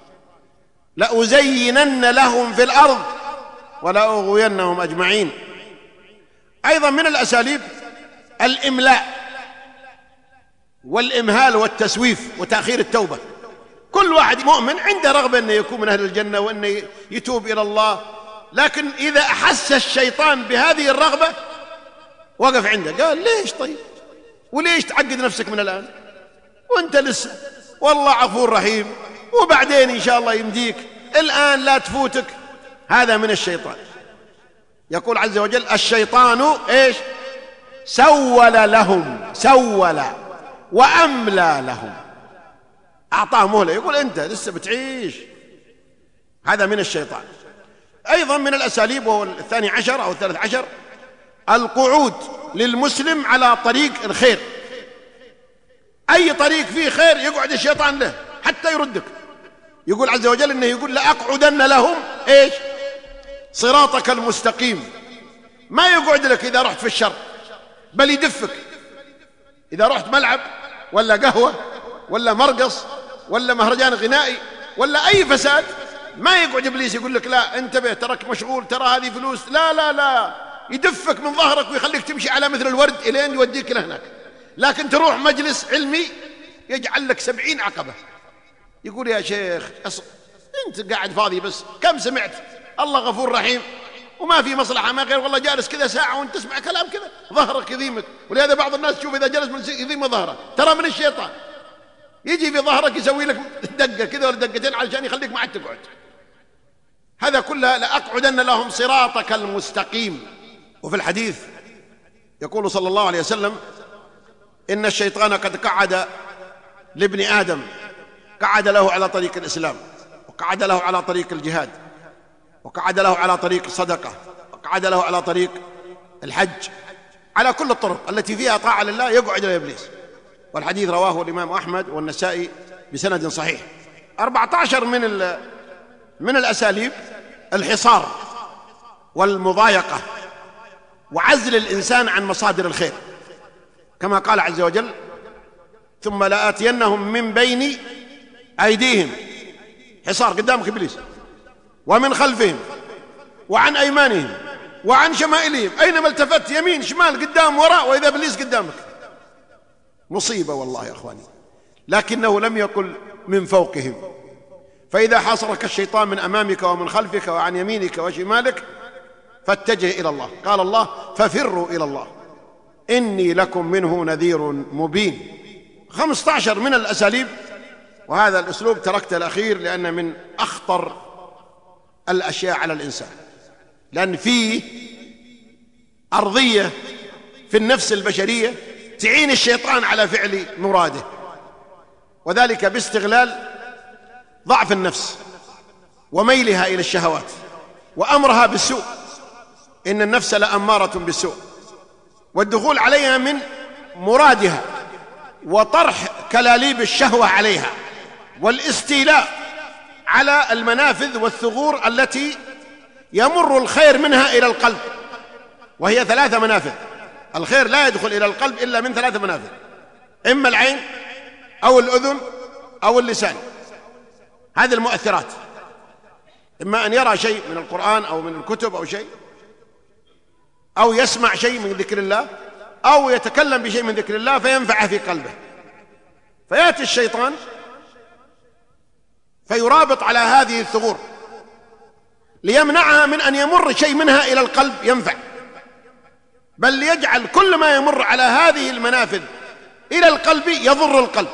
لأزينن لهم في الأرض ولأغوينهم أجمعين. أيضا من الأساليب الإملاء والإمهال والتسويف وتأخير التوبة. كل واحد مؤمن عنده رغبة أنه يكون من أهل الجنة وأنه يتوب إلى الله، لكن إذا أحس الشيطان بهذه الرغبة وقف عنده، قال: ليش طيب؟ وليش تعقد نفسك من الآن وأنت لسه؟ والله غفور رحيم، وبعدين إن شاء الله يمديك، الآن لا تفوتك. هذا من الشيطان. يقول عز وجل: الشيطان إيش؟ سول لهم، سول وأملى لهم، أعطاه مهلة، يقول أنت لسه بتعيش. هذا من الشيطان. أيضا من الأساليب، وهو الثاني عشر أو الثالث عشر، القعود للمسلم على طريق الخير. أي طريق فيه خير يقعد الشيطان له حتى يردك. يقول عز وجل إنه يقول: لأقعدن لهم إيش؟ صراطك المستقيم. ما يقعد لك إذا رحت في الشر، بل يدفك. إذا رحت ملعب ولا قهوة ولا مرقص ولا مهرجان غنائي ولا أي فساد، ما يقعد إبليس يقول لك: لا انتبه ترك مشغول، ترى هذه فلوس. لا لا لا، يدفك من ظهرك ويخليك تمشي على مثل الورد إلين يوديك لهناك. لكن تروح مجلس علمي يجعل لك سبعين عقبة، يقول: يا شيخ أص... أنت قاعد فاضي بس، كم سمعت الله غفور رحيم وما في مصلحة ما غير والله جالس كذا ساعة وانت تسمع كلام كذا، ظهرك يذيمك. ولهذا بعض الناس تشوف إذا جلس من يذيم ظهره ترى من الشيطان، يجي في ظهرك يسوي لك دقة كذا ولا دقتين علشان يخليك ما عاد تقعد. هذا كله لأقعدن لهم صراطك المستقيم. وفي الحديث يقول صلى الله عليه وسلم: إن الشيطان قد قعد لابن آدم، قعد له على طريق الإسلام، وقعد له على طريق الجهاد، وقعد له على طريق الصدقة، وقعد له على طريق الحج، على كل الطرق التي فيها طاعة لله يقعد له إبليس. والحديث رواه الإمام أحمد والنسائي بسند صحيح. أربعة عشر من من الأساليب الحصار والمضايقة وعزل الإنسان عن مصادر الخير، كما قال عز وجل: ثم لآتينهم من بين أيديهم، حصار قدامك إبليس، ومن خلفهم، وعن أيمانهم، وعن شمائلهم، أينما التفت يمين شمال قدام وراء، وإذا إبليس قدامك. مصيبة والله يا أخواني. لكنه لم يقل من فوقهم. فإذا حاصرك الشيطان من أمامك ومن خلفك وعن يمينك وشمالك فاتجه إلى الله. قال الله: ففروا إلى الله إني لكم منه نذير مبين. خمسة عشر من الأساليب، وهذا الأسلوب تركت الأخير لأن من أخطر الأشياء على الإنسان، لأن فيه أرضية في النفس البشرية تعين الشيطان على فعل مراده، وذلك باستغلال ضعف النفس وميلها إلى الشهوات وأمرها بالسوء، إن النفس لأمارة بالسوء، والدخول عليها من مرادها وطرح كلاليب الشهوة عليها والاستيلاء على المنافذ والثغور التي يمر الخير منها إلى القلب، وهي ثلاثة منافذ. الخير لا يدخل إلى القلب إلا من ثلاثة منافذ، إما العين أو الأذن أو اللسان. هذه المؤثرات، إما أن يرى شيء من القرآن أو من الكتب أو شيء، أو يسمع شيء من ذكر الله، أو يتكلم بشيء من ذكر الله فينفع في قلبه، فيأتي الشيطان فيرابط على هذه الثغور ليمنعها من أن يمر شيء منها إلى القلب ينفع، بل ليجعل كل ما يمر على هذه المنافذ إلى القلب يضر القلب،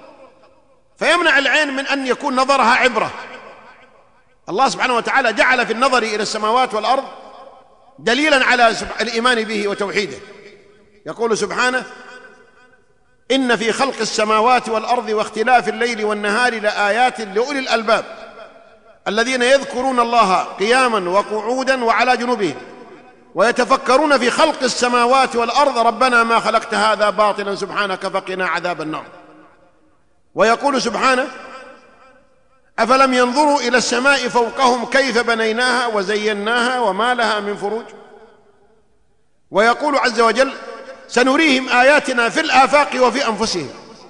فيمنع العين من أن يكون نظرها عبرة. الله سبحانه وتعالى جعل في النظر إلى السماوات والأرض دليلا على الإيمان به وتوحيده. يقول سبحانه: إن في خلق السماوات والأرض واختلاف الليل والنهار لآيات لأولي الألباب الذين يذكرون الله قياما وقعودا وعلى جنوبهم ويتفكرون في خلق السماوات والأرض ربنا ما خلقت هذا باطلا سبحانك فقنا عذاب النار. ويقول سبحانه: أفلم ينظروا إلى السماء فوقهم كيف بنيناها وزيناها وما لها من فروج. ويقول عز وجل: سنريهم آياتنا في الآفاق وفي أنفسهم.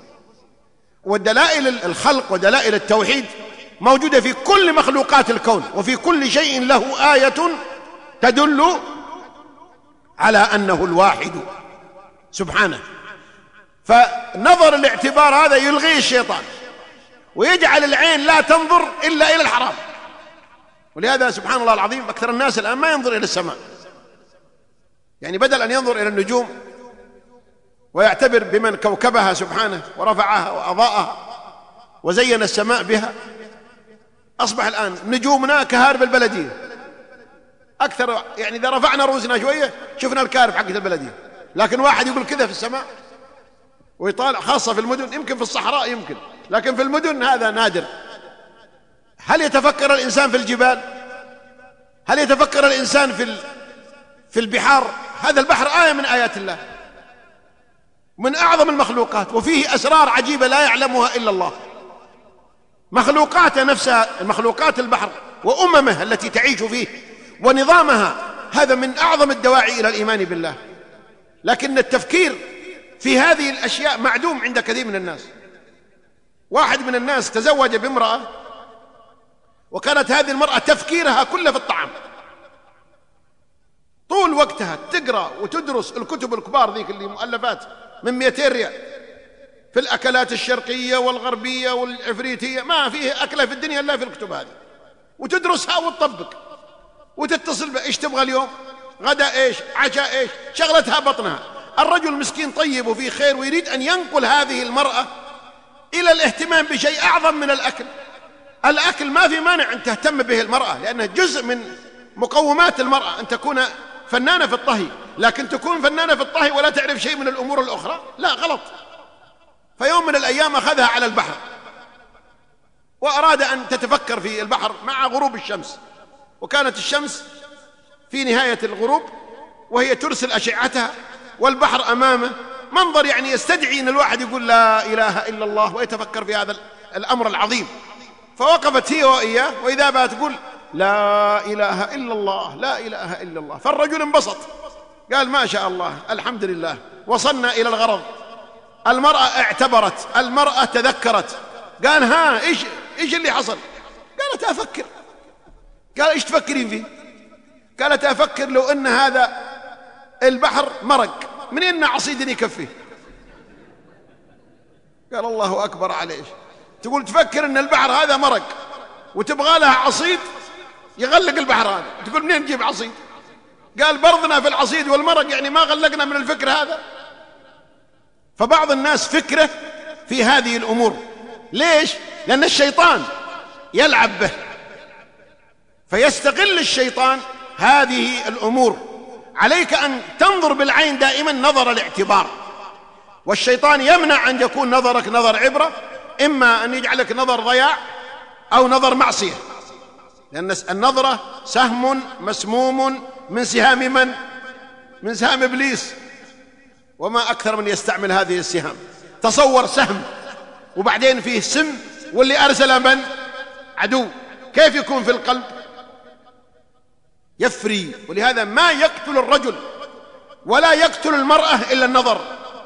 والدلائل الخلق ودلائل التوحيد موجودة في كل مخلوقات الكون، وفي كل شيء له آية تدل على أنه الواحد سبحانه. فنظر الاعتبار هذا يلغي الشيطان ويجعل العين لا تنظر إلا إلى الحرام. ولهذا سبحان الله العظيم أكثر الناس الآن ما ينظر إلى السماء، يعني بدل أن ينظر إلى النجوم ويعتبر بمن كوكبها سبحانه ورفعها وأضاءها وزين السماء بها، أصبح الآن نجومنا كهارب البلدية أكثر. يعني إذا رفعنا رؤوسنا شوية شفنا الكارب حقة البلدية، لكن واحد يقول كذا في السماء ويطالع، خاصة في المدن، يمكن في الصحراء يمكن، لكن في المدن هذا نادر. هل يتفكر الإنسان في الجبال؟ هل يتفكر الإنسان في في البحار؟ هذا البحر آية من آيات الله، من أعظم المخلوقات، وفيه أسرار عجيبة لا يعلمها إلا الله. مخلوقات نفسها، المخلوقات البحر وأممه التي تعيش فيه ونظامها، هذا من أعظم الدواعي إلى الإيمان بالله. لكن التفكير في هذه الأشياء معدوم عند كثير من الناس. واحد من الناس تزوج بامرأة وكانت هذه المرأة تفكيرها كله في الطعام، طول وقتها تقرأ وتدرس الكتب الكبار ذيك اللي مؤلفات من مئتين ريال في الأكلات الشرقية والغربية والعفريتية، ما فيه أكلة في الدنيا إلا في الكتب هذه، وتدرسها وتطبق وتتصل بها، إيش تبغى اليوم، غدا إيش، عشاء إيش، شغلتها بطنها. الرجل مسكين طيب وفيه خير ويريد أن ينقل هذه المرأة إلى الاهتمام بشيء أعظم من الأكل. الأكل ما في مانع أن تهتم به المرأة، لأنه جزء من مقومات المرأة أن تكون فنانة في الطهي، لكن تكون فنانة في الطهي ولا تعرف شيء من الأمور الأخرى، لا، غلط. فيوم من الأيام أخذها على البحر وأراد أن تتفكر في البحر مع غروب الشمس، وكانت الشمس في نهاية الغروب وهي ترسل أشعتها والبحر أمامه، منظر يعني يستدعي أن الواحد يقول لا إله إلا الله ويتفكر في هذا الأمر العظيم. فوقفت هي وإياه، وإذا بها تقول لا إله إلا الله، لا إله إلا الله. فالرجل انبسط، قال ما شاء الله، الحمد لله، وصلنا إلى الغرض. المرأة اعتبرت، المرأة تذكرت، قال ها إيش إيش اللي حصل؟ قالت أفكر. قال إيش تفكرين فيه؟ قالت أفكر لو أن هذا البحر مرق، من إن عصيد يكفيه. قال الله أكبر عليك، تقول تفكر أن البحر هذا مرق وتبغى لها عصيد يغلق البحر هذا، تقول منين نجيب عصيد؟ قال برضنا في العصيد والمرق، يعني ما غلقنا من الفكر هذا. فبعض الناس فكره في هذه الأمور، ليش؟ لأن الشيطان يلعب به، فيستغل الشيطان هذه الأمور. عليك أن تنظر بالعين دائما نظر الاعتبار، والشيطان يمنع أن يكون نظرك نظر عبرة، إما أن يجعلك نظر ضياع أو نظر معصية، لأن النظرة سهم مسموم من سهام من؟ من سهام إبليس، وما أكثر من يستعمل هذه السهام. تصور سهم وبعدين فيه سم، واللي أرسل من؟ عدو، كيف يكون في القلب؟ يفري. ولهذا ما يقتل الرجل ولا يقتل المرأة إلا النظر.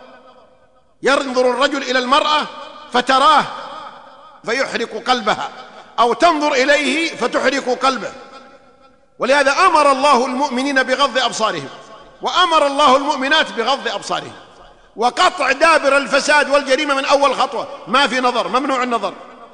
ينظر الرجل إلى المرأة فتراه فيحرق قلبها، أو تنظر إليه فتحرق قلبه. ولهذا أمر الله المؤمنين بغض أبصارهم، وأمر الله المؤمنات بغض أبصارهم، وقطع دابر الفساد والجريمة من أول خطوة. ما في نظر، ممنوع النظر.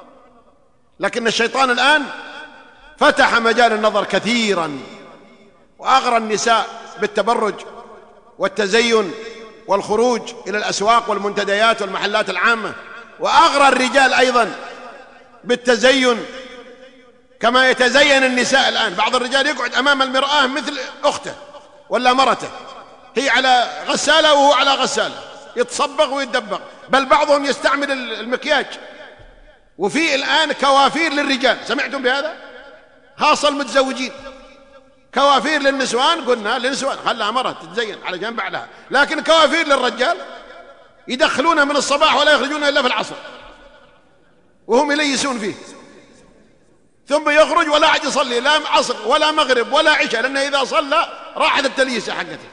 لكن الشيطان الآن فتح مجال النظر كثيرا، وأغرى النساء بالتبرج والتزين والخروج إلى الأسواق والمنتديات والمحلات العامة، وأغرى الرجال أيضا بالتزين كما يتزين النساء الآن. بعض الرجال يقعد أمام المرآة مثل أخته ولا مرته، هي على غسالة وهو على غسالة، يتصبغ ويتدبغ، بل بعضهم يستعمل المكياج. وفي الآن كوافير للرجال، سمعتم بهذا؟ خاصة المتزوجين، كوافير للنسوان. قلنا للنسوان خلها مرة تتزين على جنب عليها، لكن كوافير للرجال يدخلونه من الصباح ولا يخرجونه إلا في العصر، وهم يليسون فيه، ثم يخرج ولا عاد يصلي لا عصر ولا مغرب ولا عشاء، لأنه إذا صلى راحت التليسة حقته.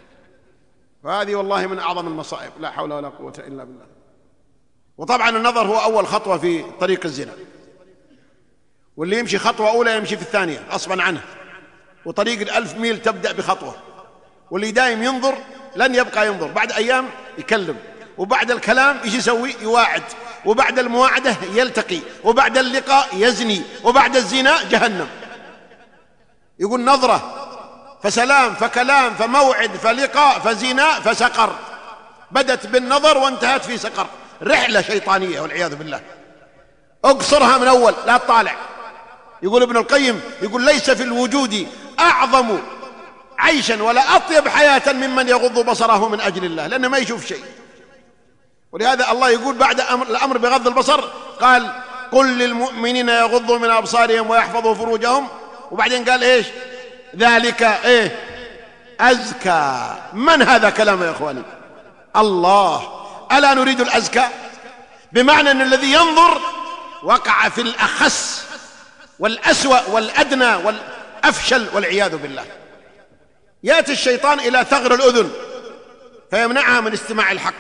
فهذه والله من أعظم المصائب، لا حول ولا قوة إلا بالله. وطبعا النظر هو أول خطوة في طريق الزنا، واللي يمشي خطوة أولى يمشي في الثانية غصبا عنه، وطريق الألف ميل تبدأ بخطوة. واللي دائم ينظر لن يبقى ينظر، بعد أيام يكلم، وبعد الكلام إيش يسوي؟ يواعد، وبعد المواعدة يلتقي، وبعد اللقاء يزني، وبعد الزنا جهنم. يقول نظرة فسلام فكلام فموعد فلقاء فزنا فسقر، بدت بالنظر وانتهت في سقر. رحلة شيطانية والعياذ بالله. اقصرها من أول، لا تطالع. يقول ابن القيم، يقول ليس في الوجود أعظم عيشا ولا أطيب حياة ممن يغض بصره من أجل الله، لأنه ما يشوف شيء. ولهذا الله يقول بعد أمر الأمر بغض البصر قال قل للمؤمنين يغضوا من أبصارهم ويحفظوا فروجهم، وبعدين قال إيش؟ ذلك إيه؟ أزكى. من هذا كلام يا إخواني؟ الله. ألا نريد الأزكى؟ بمعنى أن الذي ينظر وقع في الأخس والأسوأ والأدنى والأفشل والعياذ بالله. يأتي الشيطان إلى ثغر الأذن فيمنعها من استماع الحق،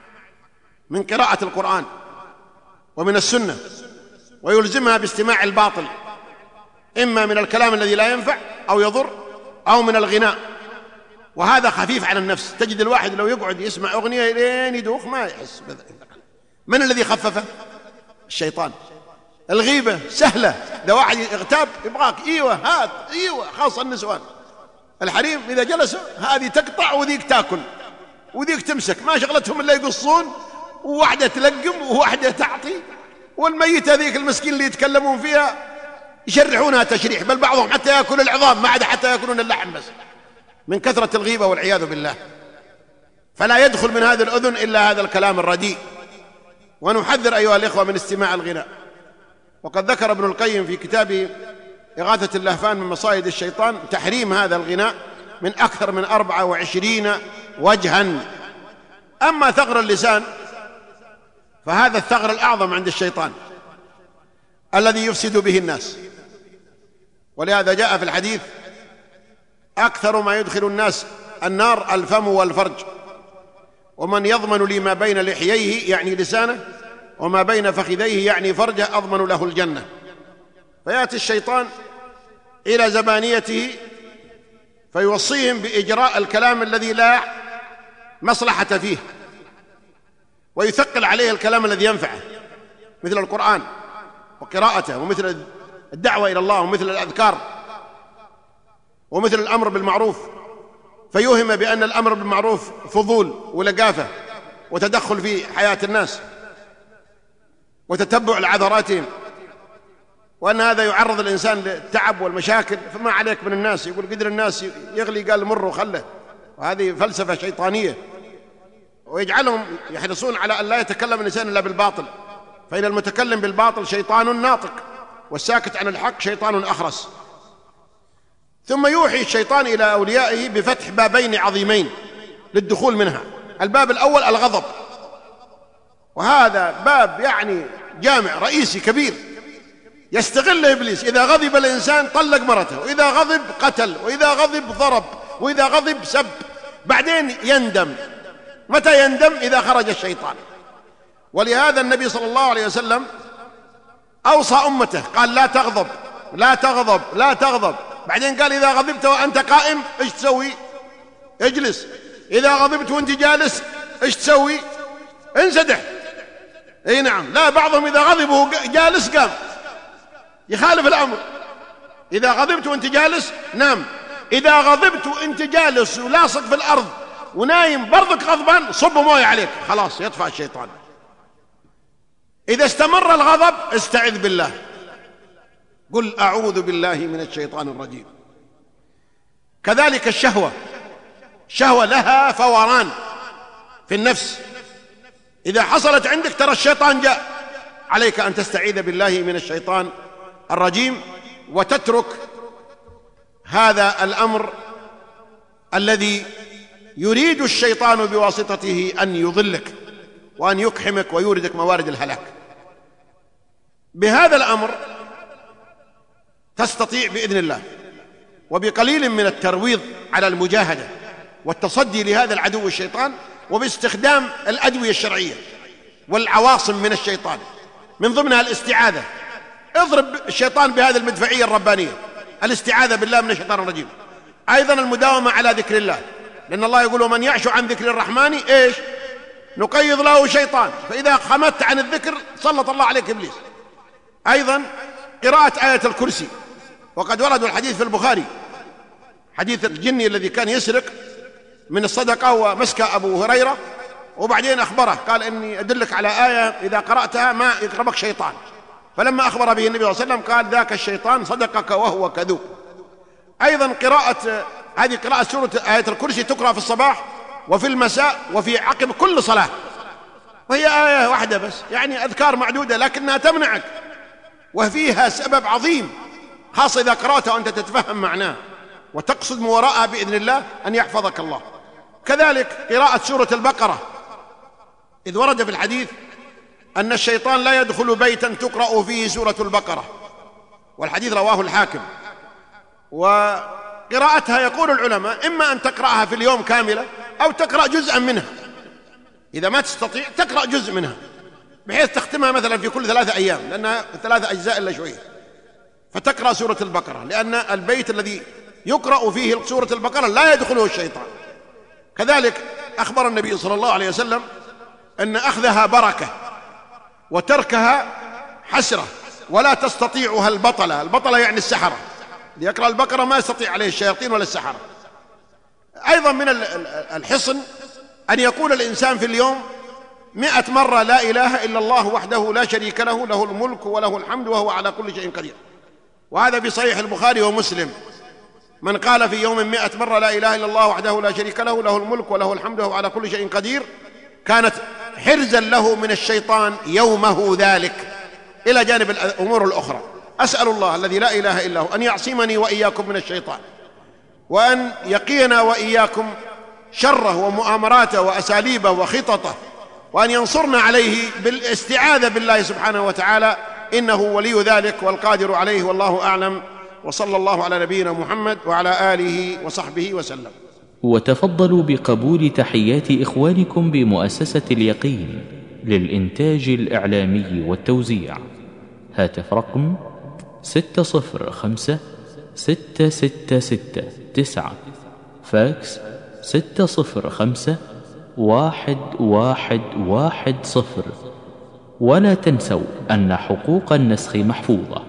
من قراءة القرآن ومن السنة، ويلزمها باستماع الباطل، إما من الكلام الذي لا ينفع أو يضر، أو من الغناء. وهذا خفيف على النفس. تجد الواحد لو يقعد يسمع أغنية لين يدوخ ما يحس. من الذي خففه؟ الشيطان. الغيبة سهلة، إذا واحد يغتاب يبغاك إيوه هات إيوه، خاصة النسوان الحريم إذا جلسوا هذه تقطع وذيك تاكل وذيك تمسك، ما شغلتهم إلا يقصون، وواحدة تلقم وواحدة تعطي، والميتة ذيك المسكين اللي يتكلمون فيها يشرحونها تشريح، بل بعضهم حتى يأكل العظام، ما عدا حتى يأكلون اللحم بس من كثرة الغيبة والعياذ بالله. فلا يدخل من هذه الأذن إلا هذا الكلام الرديء. ونحذر أيها الإخوة من استماع الغناء. وقد ذكر ابن القيم في كتابه إغاثة اللهفان من مصائد الشيطان تحريم هذا الغناء من أكثر من أربعة وعشرين وجها. أما ثغر اللسان فهذا الثغر الأعظم عند الشيطان الذي يفسد به الناس. ولهذا جاء في الحديث أكثر ما يدخل الناس النار الفم والفرج، ومن يضمن لي ما بين لحييه يعني لسانه وما بين فخذيه يعني فرجه أضمن له الجنة. فيأتي الشيطان إلى زبانيته فيوصيهم بإجراء الكلام الذي لا مصلحة فيه، ويثقل عليه الكلام الذي ينفعه مثل القرآن وقراءته، ومثل الدعوة إلى الله، ومثل الأذكار، ومثل الأمر بالمعروف، فيوهم بأن الأمر بالمعروف فضول ولقافة وتدخل في حياة الناس وتتبع لعذراتهم، وأن هذا يعرض الإنسان للتعب والمشاكل. فما عليك من الناس، يقول قدر الناس يغلي قال مر وخله، وهذه فلسفة شيطانية. ويجعلهم يحرصون على أن لا يتكلم الإنسان إلا بالباطل، فإن المتكلم بالباطل شيطان ناطق، والساكت عن الحق شيطان أخرس. ثم يوحي الشيطان إلى أوليائه بفتح بابين عظيمين للدخول منها. الباب الأول الغضب، وهذا باب يعني جامع رئيسي كبير يستغله إبليس. إذا غضب الإنسان طلق مرته، وإذا غضب قتل، وإذا غضب ضرب، وإذا غضب سب، بعدين يندم. متى يندم؟ إذا خرج الشيطان. ولهذا النبي صلى الله عليه وسلم أوصى أمته، قال لا تغضب لا تغضب لا تغضب. بعدين قال إذا غضبت وأنت قائم إيش تسوي؟ اجلس. إذا غضبت وأنت جالس إيش تسوي؟ انسدح. اي نعم. لا، بعضهم إذا غضب وهو جالس قام، يخالف الأمر. إذا غضبت وأنت جالس نام، إذا غضبت وأنت جالس ولاصق في الأرض ونايم برضك غضبان صب مويه عليك، خلاص يطفى الشيطان. إذا استمر الغضب استعذ بالله، قل أعوذ بالله من الشيطان الرجيم. كذلك الشهوة، الشهوة لها فوران في النفس، إذا حصلت عندك ترى الشيطان جاء. عليك أن تستعيذ بالله من الشيطان الرجيم وتترك هذا الأمر الذي يريد الشيطان بواسطته أن يضلك وأن يقحمك ويوردك موارد الهلاك. بهذا الأمر تستطيع بإذن الله، وبقليل من الترويض على المجاهدة والتصدي لهذا العدو الشيطان، وباستخدام الأدوية الشرعية والعواصم من الشيطان، من ضمنها الاستعاذة. اضرب الشيطان بهذه المدفعية الربانية، الاستعاذة بالله من الشيطان الرجيم. أيضا المداومة على ذكر الله، لأن الله يقول ومن يعش عن ذكر الرحمن إيش؟ نقيض له شيطان، فإذا خمدت عن الذكر سلط الله عليك إبليس. أيضا قراءة آية الكرسي، وقد ورد الحديث في البخاري، حديث الجني الذي كان يسرق من الصدقة ومسك أبو هريرة، وبعدين أخبره قال إني أدلك على آية إذا قرأتها ما يقربك شيطان. فلما أخبر به النبي صلى الله عليه وسلم قال ذاك الشيطان صدقك وهو كذوب. أيضا قراءة هذه قراءة سورة آية الكرسي تقرأ في الصباح وفي المساء وفي عقب كل صلاة، وهي آية واحدة بس، يعني أذكار معدودة لكنها تمنعك، وفيها سبب عظيم، خاصة إذا قرأتها وأنت تتفهم معناه وتقصد من وراءها بإذن الله أن يحفظك الله. كذلك قراءة سورة البقرة، إذ ورد في الحديث أن الشيطان لا يدخل بيتا تقرأ فيه سورة البقرة، والحديث رواه الحاكم. وقراءتها يقول العلماء إما أن تقرأها في اليوم كاملة أو تقرأ جزءا منها، إذا ما تستطيع تقرأ جزء منها بحيث تختمها مثلا في كل ثلاثة أيام، لأنها ثلاثة أجزاء إلا شوية، فتقرأ سورة البقرة، لأن البيت الذي يقرأ فيه سورة البقرة لا يدخله الشيطان. كذلك أخبر النبي صلى الله عليه وسلم أن أخذها بركة وتركها حسرة، ولا تستطيعها البطلة. البطلة يعني السحرة، يقرأ البقرة ما يستطيع عليه الشياطين ولا السحرة. أيضا من الحصن أن يقول الإنسان في اليوم مئة مرة لا إله إلا الله وحده لا شريك له، له الملك وله الحمد وهو على كل شيء قدير. وهذا في صحيح البخاري ومسلم، من قال في يوم مئة مرة لا إله إلا الله وحده لا شريك له، له الملك وله الحمد وهو على كل شيء قدير، كانت حرزا له من الشيطان يومه ذلك، إلى جانب الأمور الأخرى. أسأل الله الذي لا إله إلا هو أن يعصمني وإياكم من الشيطان، وأن يقينا وإياكم شره ومؤامراته وأساليبه وخططه، وأن ينصرنا عليه بالاستعاذة بالله سبحانه وتعالى، إنه ولي ذلك والقادر عليه، والله أعلم. وصلى الله على نبينا محمد وعلى آله وصحبه وسلم. وتفضلوا بقبول تحيات إخوانكم بمؤسسة اليقين للإنتاج الإعلامي والتوزيع. هاتف رقم ستة صفر خمسة ستة ستة ستة تسعة، فاكس ستة صفر خمسة واحد واحد واحد صفر. ولا تنسوا أن حقوق النسخ محفوظة.